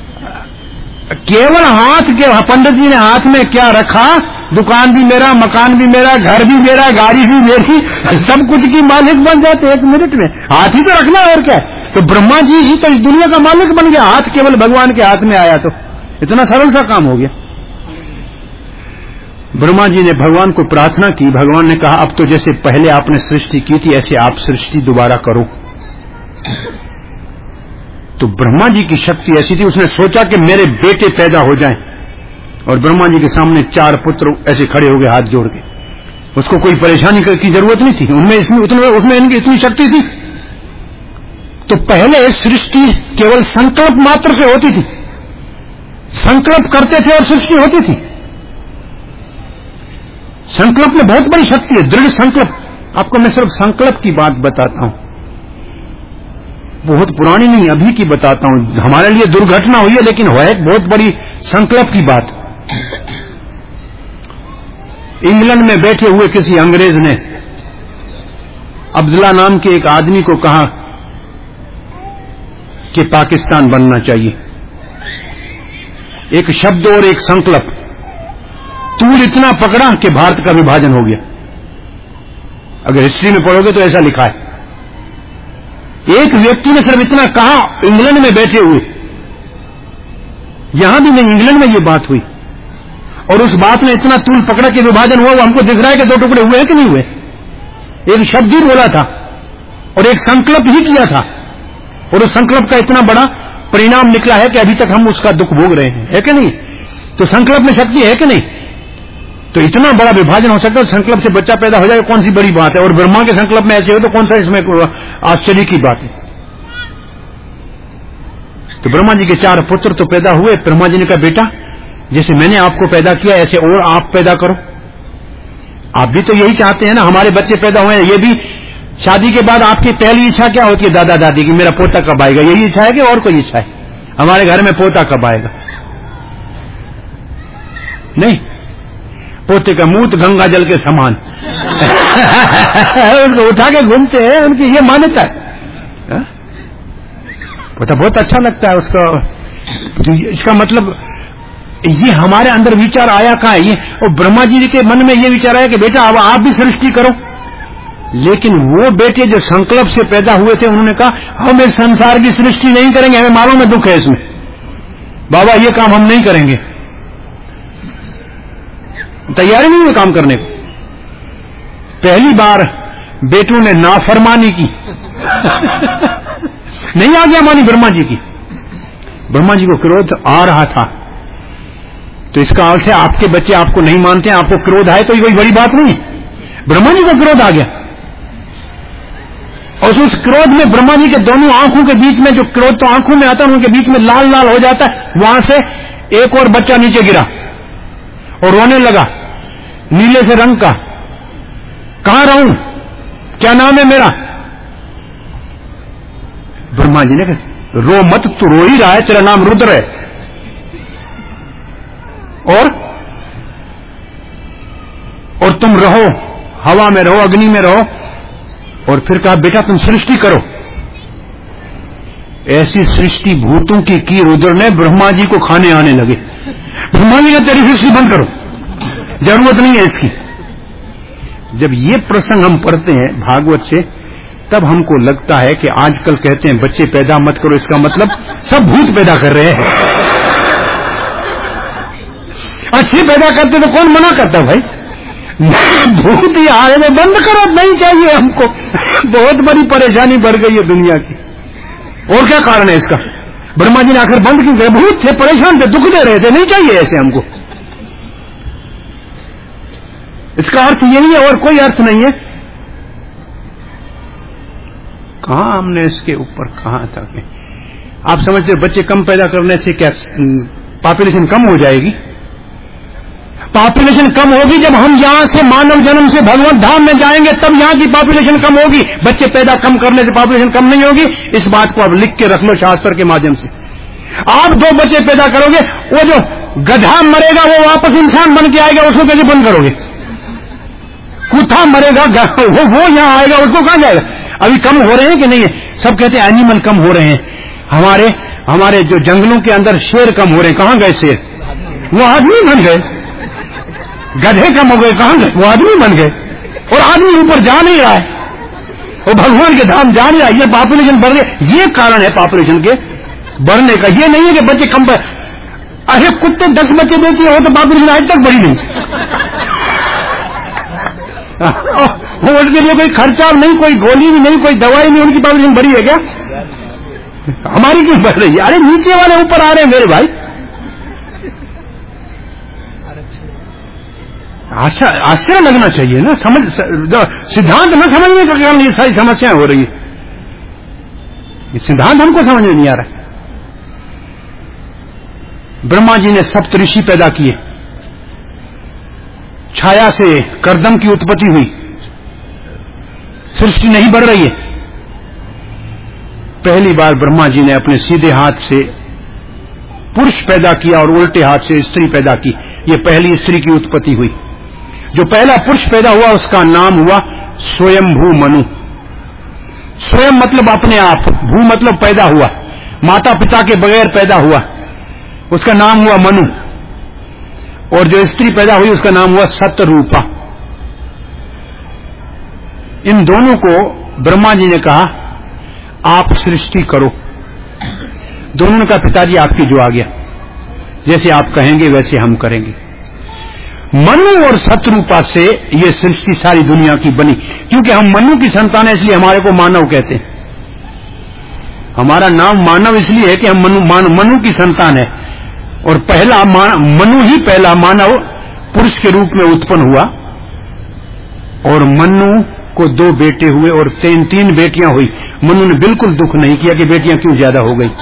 केवल हाथ के, पंडित जी ने हाथ में क्या रखा? दुकान भी मेरा, मकान भी मेरा, घर भी मेरा, गाड़ी भी मेरी, सब कुछ की मालिक बन जाते 1 मिनट में। हाथ ही तो रखना और क्या। तो ब्रह्मा जी ही तो इस दुनिया का मालिक बन गया। हाथ केवल भगवान के हाथ में आया तो इतना सरल सा काम हो गया। ब्रह्मा जी ने भगवान को प्रार्थना की। भगवान ने कहा अब तो जैसे पहले आपने सृष्टि की थी ऐसे आप सृष्टि दोबारा करो। तो ब्रह्मा जी की शक्ति ऐसी थी, उसने सोचा कि मेरे बेटे पैदा हो जाएं, और ब्रह्मा जी के सामने 4 पुत्र ऐसे खड़े हो गए हाथ जोड़ के। उसको कोई परेशानी की जरूरत नहीं थी, उसमें इनकी इतनी शक्ति थी। तो पहले सृष्टि केवल संकल्प मात्र से होती थी, संकल्प करते थे और सृष्टि होती थी। संकल्प में बहुत बड़ी शक्ति है, दृढ़ संकल्प। आपको मैं सिर्फ संकल्प की बात बताता हूं, बहुत पुरानी नहीं, अभी की बताता हूं। हमारे लिए दुर्घटना हुई है, लेकिन है बहुत बड़ी संकल्प की बात। इंग्लैंड में बैठे हुए किसी अंग्रेज ने अब्दुल्ला नाम के एक आदमी को कहा कि पाकिस्तान बनना चाहिए। एक शब्द और एक संकल्प, तूल इतना पकड़ा कि भारत का विभाजन हो गया। अगर हिस्ट्री में पढ़ोगे तो ऐसा लिखा है। एक व्यक्ति ने सिर्फ इतना कहा, इंग्लैंड में बैठे हुए, यहां भी नहीं, इंग्लैंड में ये बात हुई, और उस बात ने इतना तूल पकड़ा कि विभाजन हुआ। वो हमको दिख रहा है कि 2 टुकड़े हुए हैं कि नहीं हुए। एक शब्द ही बोला था और एक संकल्प ही किया था, और उस संकल्प का इतना बड़ा परिणाम निकला है कि अभी तक हम उसका दुख भोग रहे हैं, है कि नहीं? तो संकल्प में शक्ति है कि नहीं? तो इतना बड़ा विभाजन हो सकता है, संकल्प से बच्चा पैदा हो जाए, कौन सी बड़ी बात है? और ब्रह्मा के संकल्प में ऐसे हो तो कौन सा इसमें आश्चर्य की बात है? तो ब्रह्मा जी के 4 पुत्र तो पैदा हुए। ब्रह्मा जी ने कहा बेटा जैसे मैंने आपको पैदा किया ऐसे और आप पैदा करो। आप भी तो यही चाहते हैं ना, हमारे बच्चे पैदा हुए हैं। ये भी शादी के बाद आपकी पहली इच्छा क्या होती है दादा दादी की? मेरा पोता कब आएगा? यही इच्छा है कि और कोई इच्छा है? हमारे घर में पोता कब आएगा? नहीं, पोते का मुंह तो गंगा जल के समान उसको उठा के घूमते हैं, उनकी ये मान्यता है। पोता बहुत अच्छा लगता है उसको। इसका मतलब ये हमारे अंदर विचार आया कहां है? ये और ब्रह्मा जी के मन में ये विचार आया कि बेटा अब आप भी सृष्टि करो। लेकिन वो बेटे जो संकल्प से पैदा हुए थे उन्होंने कहा हम इस संसार की सृष्टि नहीं करेंगे, हमें मालूम है दुख है इसमें, बाबा ये काम हम नहीं करेंगे। तैयारी नहीं है काम करने को। पहली बार बेटों ने नाफरमानी की नहीं आज्ञा मानी ब्रह्मा जी की। ब्रह्मा जी को क्रोध आ रहा था, तो इसका अर्थ है आपके बच्चे आपको नहीं मानते हैं, आपको क्रोध आए तो ये कोई बड़ी बात नहीं है। ब्रह्मा जी को क्रोध आ गया और उस क्रोध में ब्रह्मा जी के दोनों आंखों के बीच में, जो क्रोध तो आंखों में आता है उनके बीच में लाल लाल हो जाता है, वहां से एक और बच्चा नीचे गिरा और रोने लगा नीले से रंग का। कहां रहूं, क्या नाम है मेरा? ब्रह्मा जी ने कहा रो मत, तू रो ही रहा है, तेरा नाम रुद्र है। और तुम रहो हवा में, रहो अग्नि में रहो। और फिर कहा बेटा तुम सृष्टि करो। ऐसी सृष्टि भूतों की रुद्र ने ब्रह्मा जी को खाने आने लगे। ब्रह्मा जी ने तेरी सृष्टि बंद करो, जरूरत नहीं है इसकी। जब ये प्रसंग हम पढ़ते हैं भागवत से, तब हमको लगता है कि आजकल कहते हैं बच्चे पैदा मत करो, इसका मतलब सब भूत पैदा कर रहे हैं। अच्छे पैदा करते तो कौन मना करता भाई? भूत ही आए में बंद करो, नहीं चाहिए हमको। बहुत बड़ी परेशानी बढ़ गई है दुनिया की। और क्या कारण है इसका? ब्रह्मा जी ने आखिर बंद क्यों करे? भूत थे, परेशान थे, दुख दे रहे थे, नहीं चाहिए ऐसे हमको। इसका अर्थ यही है और कोई अर्थ नहीं है। कहां हमने इसके ऊपर कहा था कि आप समझते बच्चे कम पैदा करने से क्या पॉपुलेशन कम हो जाएगी? पॉपुलेशन कम होगी जब हम यहां से मानव जन्म से भगवत धाम में जाएंगे, तब यहां की पॉपुलेशन कम होगी। बच्चे पैदा कम करने से पॉपुलेशन कम नहीं होगी। इस बात को आप लिख के रख लो शास्त्र के माध्यम से। आप 2 बच्चे पैदा करोगे, वो जो गधा मरेगा वो वापस इंसान बन के आएगा, उसको कैसे बंद करोगे? कुत्ता मरेगा वो यहां आएगा, उसको कहां जाएगा? अभी कम हो रहे हैं कि नहीं है? सब कहते हैं एनिमल कम हो रहे हैं। हमारे जो जंगलों के अंदर शेर कम हो रहे हैं। कहां गए शेर? वो आदमी बन गए। गधे कम हो गए, कहां गए? वो आदमी बन गए। और आदमी ऊपर जा नहीं रहा है, वो भगवान के धाम जा नहीं रहा है। ये पॉपुलेशन बढ़ रही, ये कारण है पॉपुलेशन के बढ़ने का। ये नहीं है कि बच्चे कम पर। अरे कुत्ते 10 बच्चे देती हो तो पॉपुलेशन आज तक बढ़ी नहीं। उसके लिए कोई खर्चा नहीं, कोई गोली भी नहीं, कोई दवाई नहीं, उनकी पॉपुलेशन बढ़ी है क्या? हमारी क्यों बढ़ रही है? अरे नीचे वाले ऊपर आ रहे हैं मेरे भाई। आश्चर्य लगना चाहिए ना, सिद्धांत न समझने के कारण ये सारी समस्याएं हो रही है। ये सिद्धांत हमको समझ में नहीं आ रहा। ब्रह्मा जी ने सप्तऋषि पैदा किए, छाया से कर्दम की उत्पत्ति हुई, सृष्टि नहीं बढ़ रही है। पहली बार ब्रह्मा जी ने अपने सीधे हाथ से पुरुष पैदा किया और उल्टे हाथ से स्त्री पैदा की। ये पहली स्त्री की उत्पत्ति हुई। जो पहला पुरुष पैदा हुआ उसका नाम हुआ स्वयंभू मनु। स्वयं मतलब अपने आप, भू मतलब पैदा हुआ, माता पिता के बगैर पैदा हुआ, उसका नाम हुआ मनु। और जो स्त्री पैदा हुई उसका नाम हुआ सतरूपा। इन दोनों को ब्रह्मा जी ने कहा आप सृष्टि करो। दोनों ने कहा पिताजी आपकी जो आ गया, जैसे आप कहेंगे वैसे हम करेंगे। मनु और सतरूपा से ये सृष्टि सारी दुनिया की बनी। क्योंकि हम मनु की संतान है इसलिए हमारे को मानव कहते हैं। हमारा नाम मानव इसलिए है कि हम मनु की संतान है। और पहला मनु ही पहला मानव पुरुष के रूप में उत्पन्न हुआ। और मनु को 2 बेटे हुए और 3 बेटियां हुई। मनु ने बिल्कुल दुख नहीं किया कि बेटियां क्यों ज्यादा हो गई।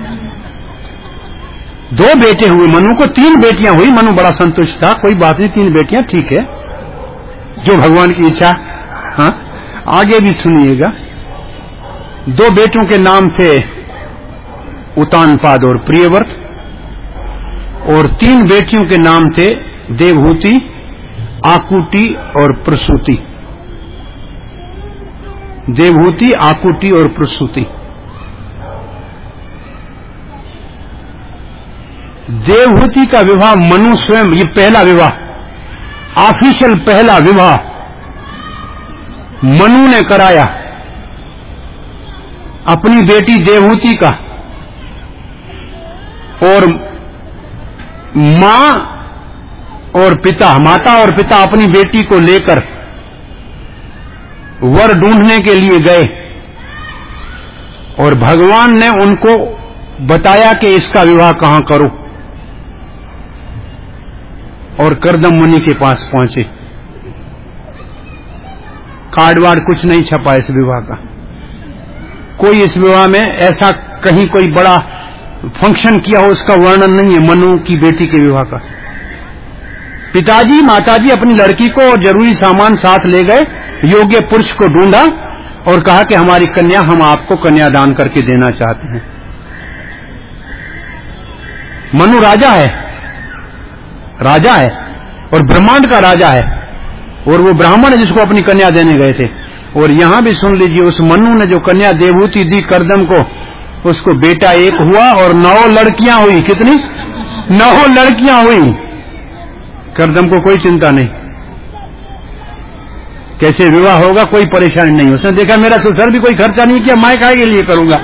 2 बेटे हुए मनु को, 3 बेटियां हुई। मनु बड़ा संतुष्ट था, कोई बात नहीं, 3 बेटियां ठीक है, जो भगवान की इच्छा। हाँ, आगे भी सुनिएगा। 2 बेटों के नाम थे उतानपाद और प्रियव्रत। और 3 बेटियों के नाम थे देवहूति, आकुति और प्रसूति। देवहूति, आकुति और प्रसूति। देवहूति का विवाह मनु स्वयं, ये पहला विवाह, ऑफिशियल पहला विवाह मनु ने कराया अपनी बेटी देवहूति का, और माता और पिता अपनी बेटी को लेकर वर ढूंढने के लिए गए, और भगवान ने उनको बताया कि इसका विवाह कहां करो, और कर्दम मुनि के पास पहुंचे। कार्ड वार्ड कुछ नहीं छपा इस विवाह का, कोई इस विवाह में ऐसा कहीं कोई बड़ा फंक्शन किया हो उसका वर्णन नहीं है मनु की बेटी के विवाह का। पिताजी माताजी अपनी लड़की को और जरूरी सामान साथ ले गए, योग्य पुरुष को ढूंढा और कहा कि हमारी कन्या हम आपको कन्यादान करके देना चाहते हैं। मनु राजा है और ब्रह्मांड का राजा है, और वो ब्राह्मण है जिसको अपनी कन्या देने गए थे। और यहां भी सुन लीजिए, उस मनु ने जो कन्या देवहूति दी कर्दम को, उसको बेटा एक हुआ और 9 लड़कियां हुई। कितनी? 9 लड़कियां हुई। कर्दम को कोई चिंता नहीं, कैसे विवाह होगा कोई परेशानी नहीं। उसने देखा मेरा ससुर भी कोई खर्चा नहीं किया, मैं काहे के लिए करूंगा।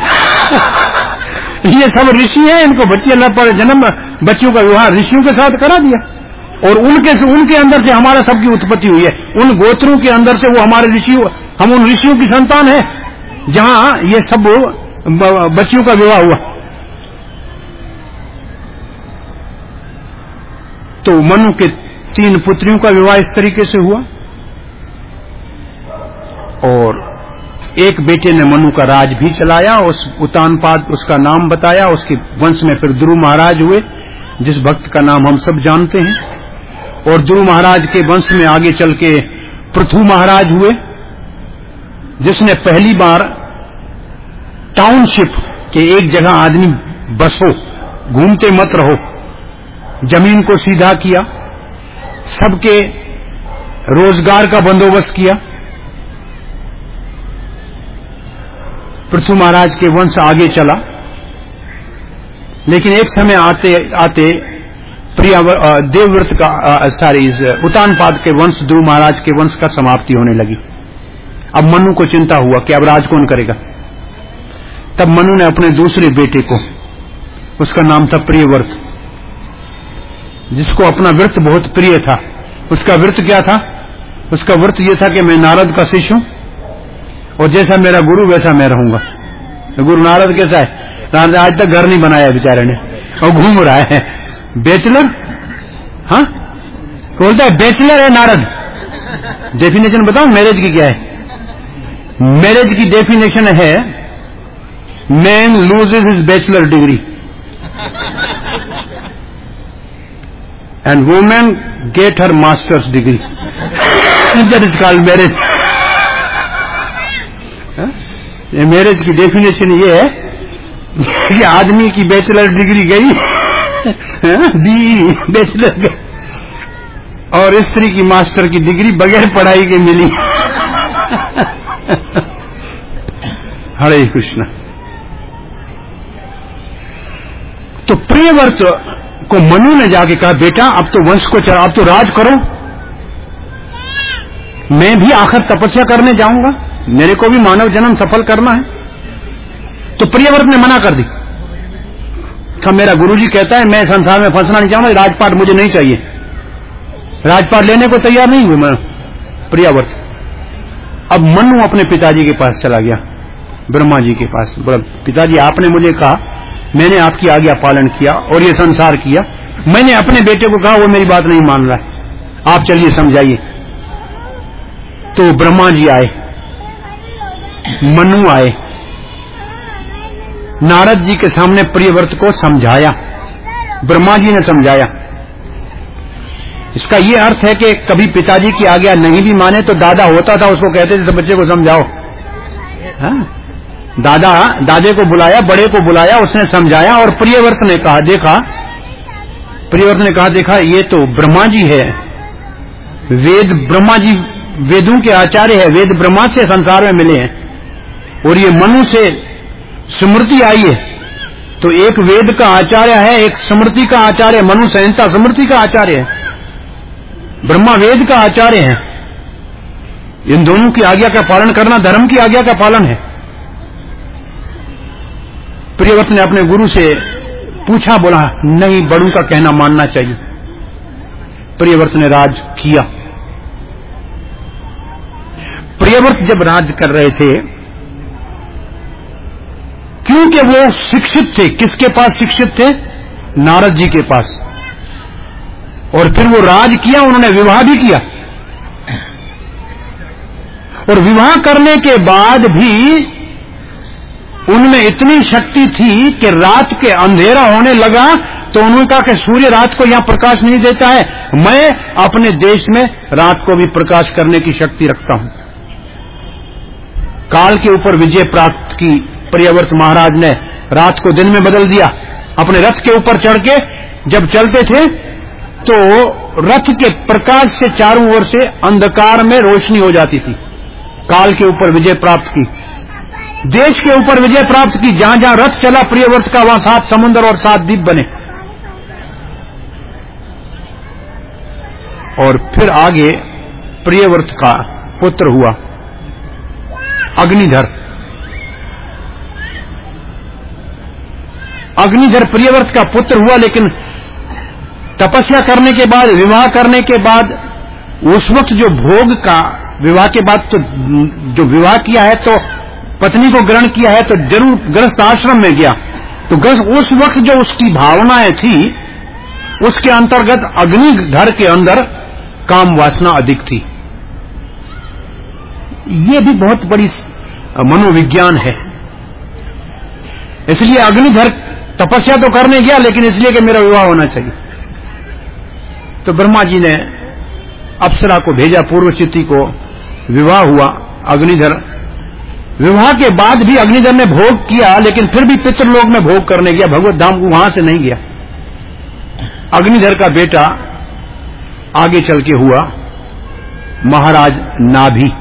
ये सब ऋषि हैं, इनको बच्चे अल्लाह पर जन्म बच्चियों का विवाह ऋषियों के साथ करा दिया, और उनके अंदर से हमारा सबकी उत्पत्ति हुई है। उन गोत्रों के अंदर से वो हमारे ऋषि, हम उन ऋषियों की संतान है जहां ये सब बच्चियों का विवाह हुआ। तो मनु के 3 पुत्रियों का विवाह इस तरीके से हुआ, और एक बेटे ने मनु का राज भी चलाया। उस उतानपाद उसका नाम बताया, उसके वंश में फिर ध्रुव महाराज हुए, जिस भक्त का नाम हम सब जानते हैं। और ध्रुव महाराज के वंश में आगे चल के पृथु महाराज हुए, जिसने पहली बार टाउनशिप के एक जगह आदमी बसो, घूमते मत रहो, जमीन को सीधा किया, सबके रोजगार का बंदोबस्त किया। पृथु महाराज के वंश आगे चला, लेकिन एक समय आते आते देवव्रत का उतानपाद के वंश ध्रुव महाराज के वंश का समाप्ति होने लगी। अब मनु को चिंता हुआ कि अब राज कौन करेगा। तब मनु ने अपने दूसरे बेटे को, उसका नाम था प्रियव्रत, जिसको अपना व्रत बहुत प्रिय था। उसका व्रत क्या था? उसका व्रत यह था कि मैं नारद का शिष्य हूं, और जैसा मेरा गुरु वैसा मैं रहूंगा। गुरु नारद कैसा है? नारद आज तक घर नहीं बनाया बेचारे ने, और घूम रहा है बैचलर। हाँ, बोलता है बैचलर है नारद। डेफिनेशन बताओ मैरिज की क्या है? मैरिज की डेफिनेशन है man loses his bachelor degree and women get her master's degree, that is called marriage. Marriage की डेफिनेशन ये है कि आदमी की बैचलर डिग्री गई, बीई बैचलर गई, और स्त्री की मास्टर की डिग्री बगैर पढ़ाई के मिली। हरे कृष्ण। तो प्रियव्रत को मनु ने जाके कहा, बेटा अब तो वंश को चला, अब तो राज करो, मैं भी आखिर तपस्या करने जाऊंगा, मेरे को भी मानव जन्म सफल करना है। तो प्रियव्रत ने मना कर दी, कहा मेरा गुरुजी कहता है मैं संसार में फंसना नहीं चाहूंगा, राजपाट मुझे नहीं चाहिए। राजपाट लेने को तैयार नहीं हुए मैं प्रियव्रत। अब मनु अपने पिताजी के पास चला गया, ब्रह्मा जी के पास। बोला पिताजी आपने मुझे कहा, मैंने आपकी आज्ञा पालन किया और ये संसार किया, मैंने अपने बेटे को कहा वो मेरी बात नहीं मान रहा है, आप चलिए समझाइए। तो ब्रह्मा जी आए, मनु आए, नारद जी के सामने प्रियव्रत को समझाया, ब्रह्मा जी ने समझाया। इसका यह अर्थ है कि कभी पिताजी की आज्ञा नहीं भी माने तो दादा होता था, उसको कहते थे बच्चे को समझाओ। हाँ? दादे को बुलाया, बड़े को बुलाया, उसने समझाया, और प्रियव्रत ने कहा देखा, प्रियव्रत ने कहा देखा ये तो ब्रह्मा जी है, वेद ब्रह्मा जी वेदों के आचार्य है, वेद ब्रह्मा से संसार में मिले हैं, और ये मनु से स्मृति आई है, तो एक वेद का आचार्य है, एक स्मृति का आचार्य है। मनु संहिता स्मृति का आचार्य है, ब्रह्मा वेद का आचार्य है। इन दोनों की आज्ञा का पालन करना धर्म की आज्ञा का पालन है। प्रियव्रत ने अपने गुरु से पूछा, बोला नहीं, बड़ों का कहना मानना चाहिए। प्रियव्रत ने राज किया। प्रियव्रत जब राज कर रहे थे, क्योंकि वो शिक्षित थे, किसके पास शिक्षित थे? नारद जी के पास। और फिर वो राज किया, उन्होंने विवाह भी किया। और विवाह करने के बाद भी उनमें इतनी शक्ति थी कि रात के अंधेरा होने लगा तो उन्होंने कहा कि सूर्य रात को यहां प्रकाश नहीं देता है, मैं अपने देश में रात को भी प्रकाश करने की शक्ति रखता हूं। काल के ऊपर विजय प्राप्त की प्रियव्रत महाराज ने रात को दिन में बदल दिया। अपने रथ के ऊपर चढ़ के जब चलते थे तो रथ के प्रकाश से चारों ओर से अंधकार में रोशनी हो जाती थी। काल के ऊपर विजय प्राप्त की, देश के ऊपर विजय प्राप्त की। जहां जहां रथ चला प्रियव्रत का, वहां 7 समुद्र और 7 द्वीप बने। और फिर आगे प्रियव्रत का पुत्र हुआ अग्निधर। अग्निधर प्रियव्रत का पुत्र हुआ, लेकिन तपस्या करने के बाद, विवाह करने के बाद, उस वक्त जो भोग का, विवाह के बाद तो जो विवाह किया है तो पत्नी को ग्रहण किया है तो जरूर गृहस्थ आश्रम में गया। तो उस वक्त जो उसकी भावनाएं थी उसके अंतर्गत अग्निधर के अंदर काम वासना अधिक थी। ये भी बहुत बड़ी मनोविज्ञान है। इसलिए अग्निधर तपस्या तो करने गया, लेकिन इसलिए कि मेरा विवाह होना चाहिए। तो ब्रह्मा जी ने अप्सरा को भेजा, पूर्वचिति को, विवाह हुआ। अग्निधर विवाह के बाद भी अग्निधर ने भोग किया, लेकिन फिर भी पितृलोक में भोग करने गया, भगवत धाम को वहां से नहीं गया। अग्निधर का बेटा आगे चल के हुआ महाराज नाभि।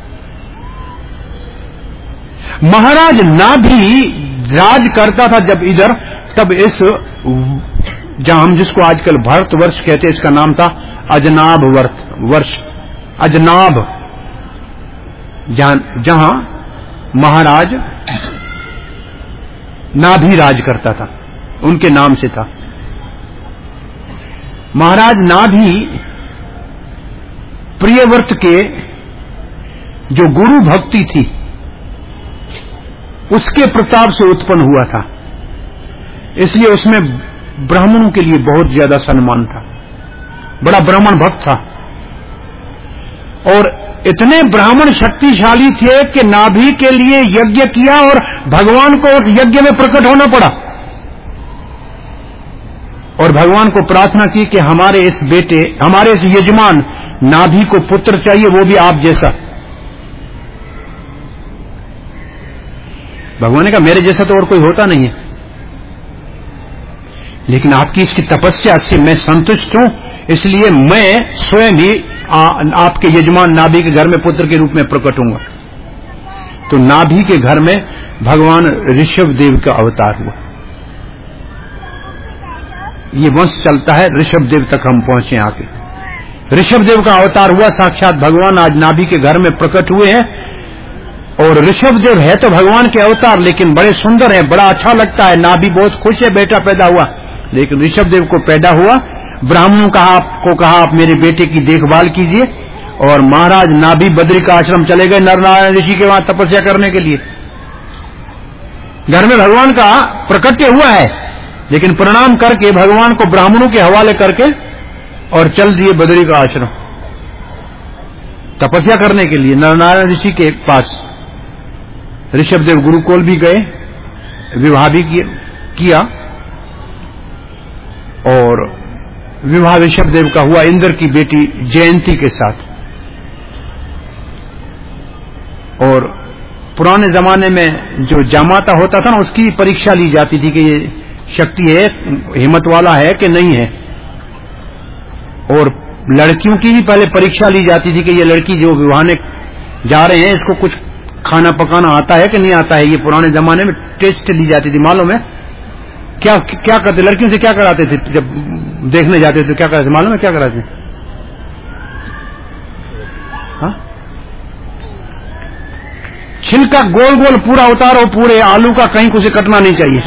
महाराज नाभि राज करता था जब इधर, तब इस जहां हम जिसको आजकल भारत वर्ष कहते हैं, इसका नाम था अजनाभ वर्ष। अजनाभ, जहां महाराज नाभि राज करता था, उनके नाम से था। महाराज नाभि प्रियव्रत के जो गुरु भक्ति थी उसके प्रताप से उत्पन्न हुआ था, इसलिए उसमें ब्राह्मणों के लिए बहुत ज्यादा सम्मान था। बड़ा ब्राह्मण भक्त था और इतने ब्राह्मण शक्तिशाली थे कि नाभि के लिए यज्ञ किया और भगवान को उस यज्ञ में प्रकट होना पड़ा और भगवान को प्रार्थना की कि हमारे इस बेटे, हमारे इस यजमान नाभि को पुत्र चाहिए, वो भी आप जैसा। भगवान ने कहा मेरे जैसा तो और कोई होता नहीं है, लेकिन आपकी इसकी तपस्या से मैं संतुष्ट हूं, इसलिए मैं स्वयं ही आपके यजमान नाभि के घर में पुत्र के रूप में प्रकट होऊंगा। तो नाभि के घर में भगवान ऋषभ देव का अवतार हुआ। ये वंश चलता है, ऋषभ देव तक हम पहुंचे आके। ऋषभ देव का अवतार हुआ, साक्षात भगवान आज नाभि के घर में प्रकट हुए हैं। और ऋषभ देव है तो भगवान के अवतार, लेकिन बड़े सुंदर है, बड़ा अच्छा लगता है। नाभि बहुत खुश है, बेटा पैदा हुआ। लेकिन ऋषभ देव को पैदा हुआ, ब्राह्मणों को कहा आप मेरे बेटे की देखभाल कीजिए, और महाराज नाभि बद्री का आश्रम चले गए नरनारायण ऋषि के वहां तपस्या करने के लिए। घर में भगवान का प्रकट्य हुआ है, लेकिन प्रणाम करके भगवान को ब्राह्मणों के हवाले करके और चल दिए बद्री का आश्रम तपस्या करने के लिए नरनारायण ऋषि के पास। ऋषभ देव गुरुकुल भी गए, विवाह भी किया और विवाह ऋषभ देव का हुआ इंद्र की बेटी जयंती के साथ। और पुराने जमाने में जो जामाता होता था ना, उसकी परीक्षा ली जाती थी कि ये शक्ति है, हिम्मत वाला है कि नहीं है। और लड़कियों की भी पहले परीक्षा ली जाती थी कि ये लड़की जो विवाहने जा रहे हैं, इसको कुछ खाना पकाना आता है कि नहीं आता है। ये पुराने जमाने में टेस्ट ली जाती थी। मालूम है क्या करते, लड़कियों से क्या कराते थे जब देखने जाते थे? क्या कराते मालूम है क्या कराते? हाँ, छिलका गोल गोल पूरा उतारो, पूरे आलू का, कहीं कुछ कटना नहीं चाहिए।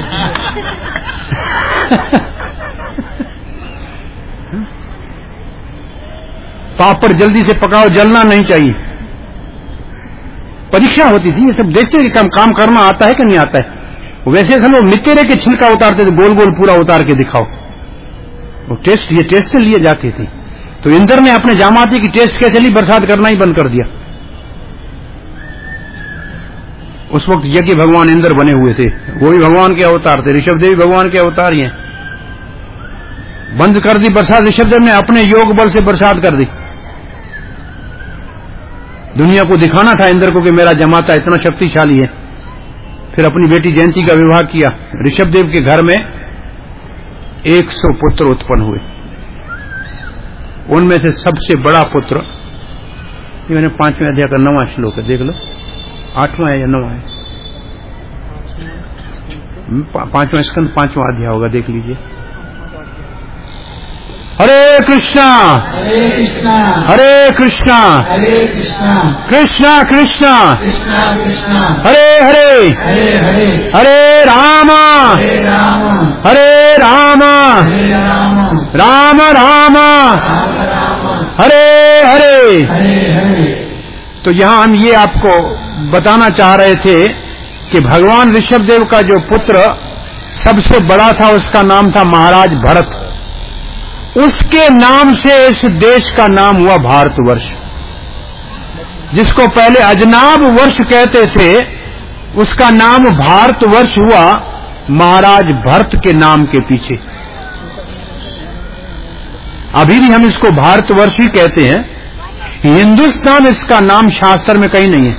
पापड़ जल्दी से पकाओ, जलना नहीं चाहिए। परीक्षा होती थी, ये सब देखते कि काम करना आता है कि नहीं आता है। वैसे सब लोग मित्तेरे के छिलका उतारते थे, गोल गोल पूरा उतार के दिखाओ। वो ये टेस्ट लिए जाती थी। तो इंद्र ने अपने जामाती की टेस्ट कैसे ली, बरसात करना ही बंद कर दिया। उस वक्त यज्ञ भगवान इंद्र बने हुए थे, वो भी भगवान के अवतार थे। ऋषभदेव भगवान के अवतार ही हैं। बंद कर दी बरसात, ऋषभदेव ने अपने योग बल से बरसात कर दी। दुनिया को दिखाना था इंद्र को कि मेरा जमाता इतना शक्तिशाली है। फिर अपनी बेटी जयंती का विवाह किया। ऋषभदेव के घर में 100 पुत्र उत्पन्न हुए। उनमें से सबसे बड़ा पुत्र, ये मैंने 5वें अध्याय का 9वां श्लोक है, देख लो। 8वां है या 9वां है? 5वां स्कंद 5वां अध्याय होगा, देख लीजिए। हरे कृष्णा हरे कृष्णा हरे कृष्णा हरे कृष्णा कृष्णा कृष्णा कृष्णा कृष्णा हरे हरे हरे हरे हरे राम हरे राम हरे राम हरे राम राम राम राम राम हरे हरे। हरे हरे। तो यहां हम ये आपको बताना चाह रहे थे कि भगवान ऋषभदेव का जो पुत्र सबसे बड़ा था, उसका नाम था महाराज भरत। उसके नाम से इस देश का नाम हुआ भारतवर्ष। जिसको पहले अजनाब वर्ष कहते थे, उसका नाम भारतवर्ष हुआ महाराज भरत के नाम के पीछे। अभी भी हम इसको भारतवर्ष ही कहते हैं। हिंदुस्तान इसका नाम शास्त्र में कहीं नहीं है।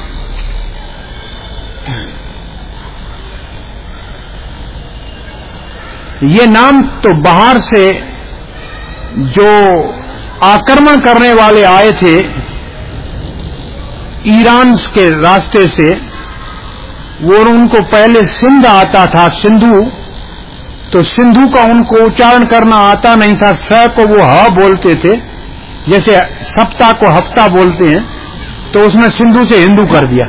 ये नाम तो बाहर से जो आक्रमण करने वाले आए थे ईरान के रास्ते से, वो उनको पहले सिंध आता था, सिंधु। तो सिंधु का उनको उच्चारण करना आता नहीं था। स को वो ह बोलते थे, जैसे सप्ताह को हफ्ता बोलते हैं। तो उसने सिंधु से हिंदू कर दिया।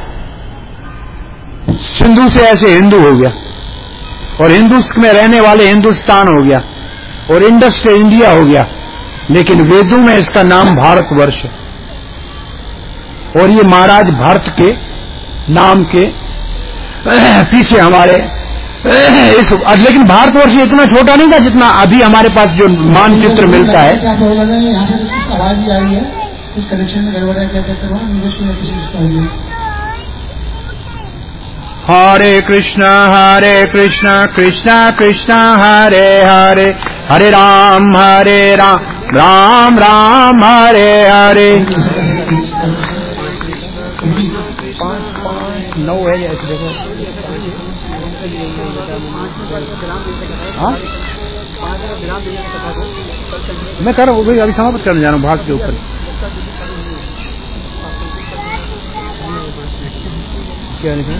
सिंधु से ऐसे हिंदू हो गया, और हिंदुस्तान में रहने वाले हिंदुस्तान हो गया, और इंडस से इंडिया हो गया। लेकिन वेदों में इसका नाम भारतवर्ष है। और ये महाराज भरत के नाम के पीछे हमारे लेकिन भारतवर्ष इतना छोटा नहीं था जितना अभी हमारे पास जो मानचित्र मिलता है। यहाँ से कुछ आवाज भी आ रही है, कुछ कनेक्शन में गड़बड़ है, क्या कहते हैं हरे कृष्णा कृष्णा कृष्णा हरे हरे, हरे राम राम राम हरे हरे। 5-5-9 है ऐसी जगह। हाँ मैं कर रहा हूँ, अभी समाप्त करने जा रहा हूँ भारत के ऊपर। क्या लिखा?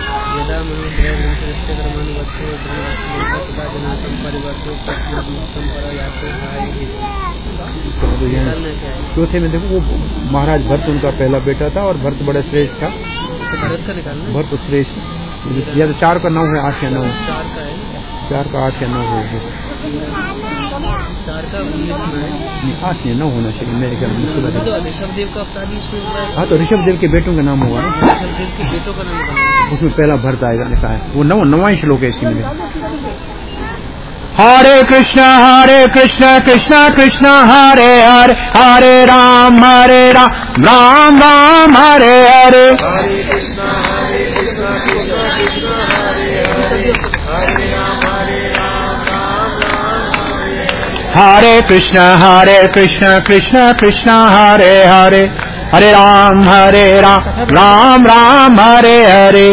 चौथे में देखो, वो महाराज भरत उनका पहला बेटा था, और भरत बड़ा श्रेष्ठ था। भरत श्रेष्ठ, या तो 4 का 9 है, 8 या 9, 4 का 8 या 9 है, 8 या 9 होना चाहिए मेरे ख्याल में। ऋषभदेव का अवतार ही इसमें। हाँ, तो ऋषभदेव के बेटों का नाम होगा ना, ऋषभदेव के बेटों का नाम उसमें पहला भरत आएगा, लिखा है वो 9वां श्लोक है इसी में। हरे कृष्णा कृष्णा कृष्णा हरे हरे, हरे राम राम राम हरे हरे। हरे कृष्णा कृष्णा कृष्णा हरे हरे, हरे राम राम राम हरे हरे।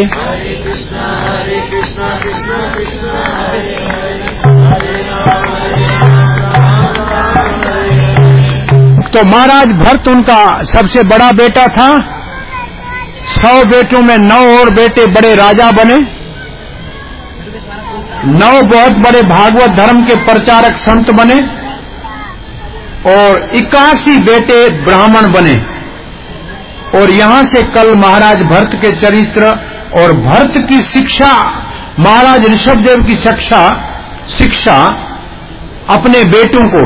तो महाराज भरत उनका सबसे बड़ा बेटा था। 100 बेटों में 9 और बेटे बड़े राजा बने। 9 बहुत बड़े भागवत धर्म के प्रचारक संत बने, और 81 बेटे ब्राह्मण बने। और यहां से कल महाराज भरत के चरित्र और भरत की शिक्षा, महाराज ऋषभदेव की शिक्षा अपने बेटों को,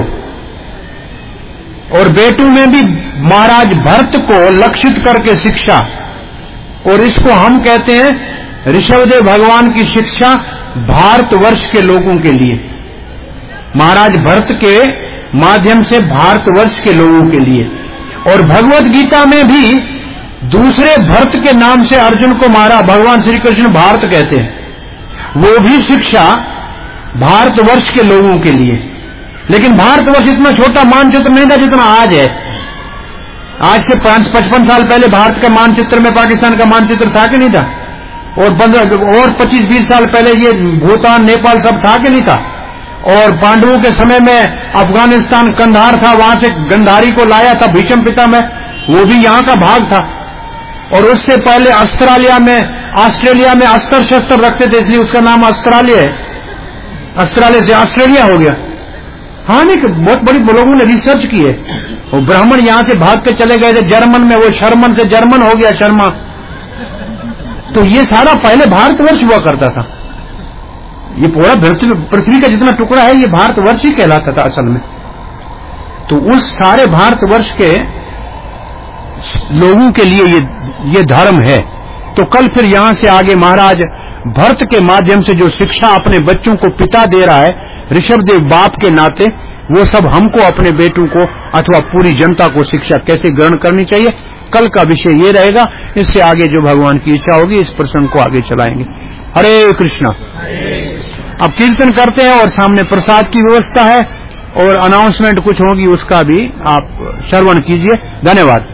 और बेटों में भी महाराज भरत को लक्षित करके शिक्षा, और इसको हम कहते हैं ऋषभदेव भगवान की शिक्षा भारतवर्ष के लोगों के लिए, महाराज भरत के माध्यम से भारतवर्ष के लोगों के लिए। और भगवत गीता में भी दूसरे भरत के नाम से अर्जुन को मारा, भगवान श्री कृष्ण भारत कहते हैं, वो भी शिक्षा भारतवर्ष के लोगों के लिए। लेकिन भारतवर्ष इतना छोटा मानचित्र नहीं था जितना आज है। आज से 55 साल पहले भारत का मानचित्र में पाकिस्तान का मानचित्र था कि नहीं था? और 25-20 साल पहले ये भूटान, नेपाल सब था कि नहीं था? और पांडवों के समय में अफगानिस्तान कंधार था, वहां से गंधारी को लाया था भीष्म पितामह, वो भी यहां का भाग था। और उससे पहले ऑस्ट्रेलिया में अस्त्र शस्त्र रखते थे, इसलिए उसका नाम ऑस्ट्रेलिया है। ऑस्ट्रेलिया से ऑस्ट्रेलिया हो गया। हाँ, नहीं, बहुत बड़ी लोगों ने रिसर्च की है। वो ब्राह्मण यहां से भाग के चले गए थे जर्मन में, वो शर्मन से जर्मन हो गया, शर्मा। तो ये सारा पहले भारतवर्ष हुआ करता था। ये पूरा पृथ्वी का जितना टुकड़ा है ये भारतवर्ष ही कहलाता था असल में। तो उस सारे भारतवर्ष के लोगों के लिए ये धर्म है। तो कल फिर यहां से आगे महाराज भरत के माध्यम से जो शिक्षा अपने बच्चों को पिता दे रहा है, ऋषभदेव बाप के नाते, वो सब हमको अपने बेटों को अथवा पूरी जनता को शिक्षा कैसे ग्रहण करनी चाहिए, कल का विषय ये रहेगा। इससे आगे जो भगवान की इच्छा होगी इस प्रसंग को आगे चलाएंगे। हरे कृष्णा। अब कीर्तन करते हैं और सामने प्रसाद की व्यवस्था है और अनाउंसमेंट कुछ होगी, उसका भी आप श्रवण कीजिए। धन्यवाद।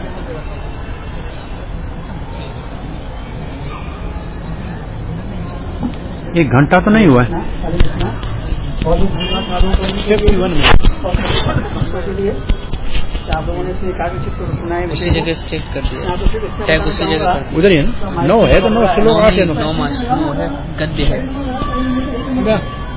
एक घंटा तो नहीं हुआ है। उसी जगह स्टेट कर दिया, टैग उसी जगह उधर ही है ना? 9 है तो 9 श्लोक 8 है, 9 मास है, गद्य है।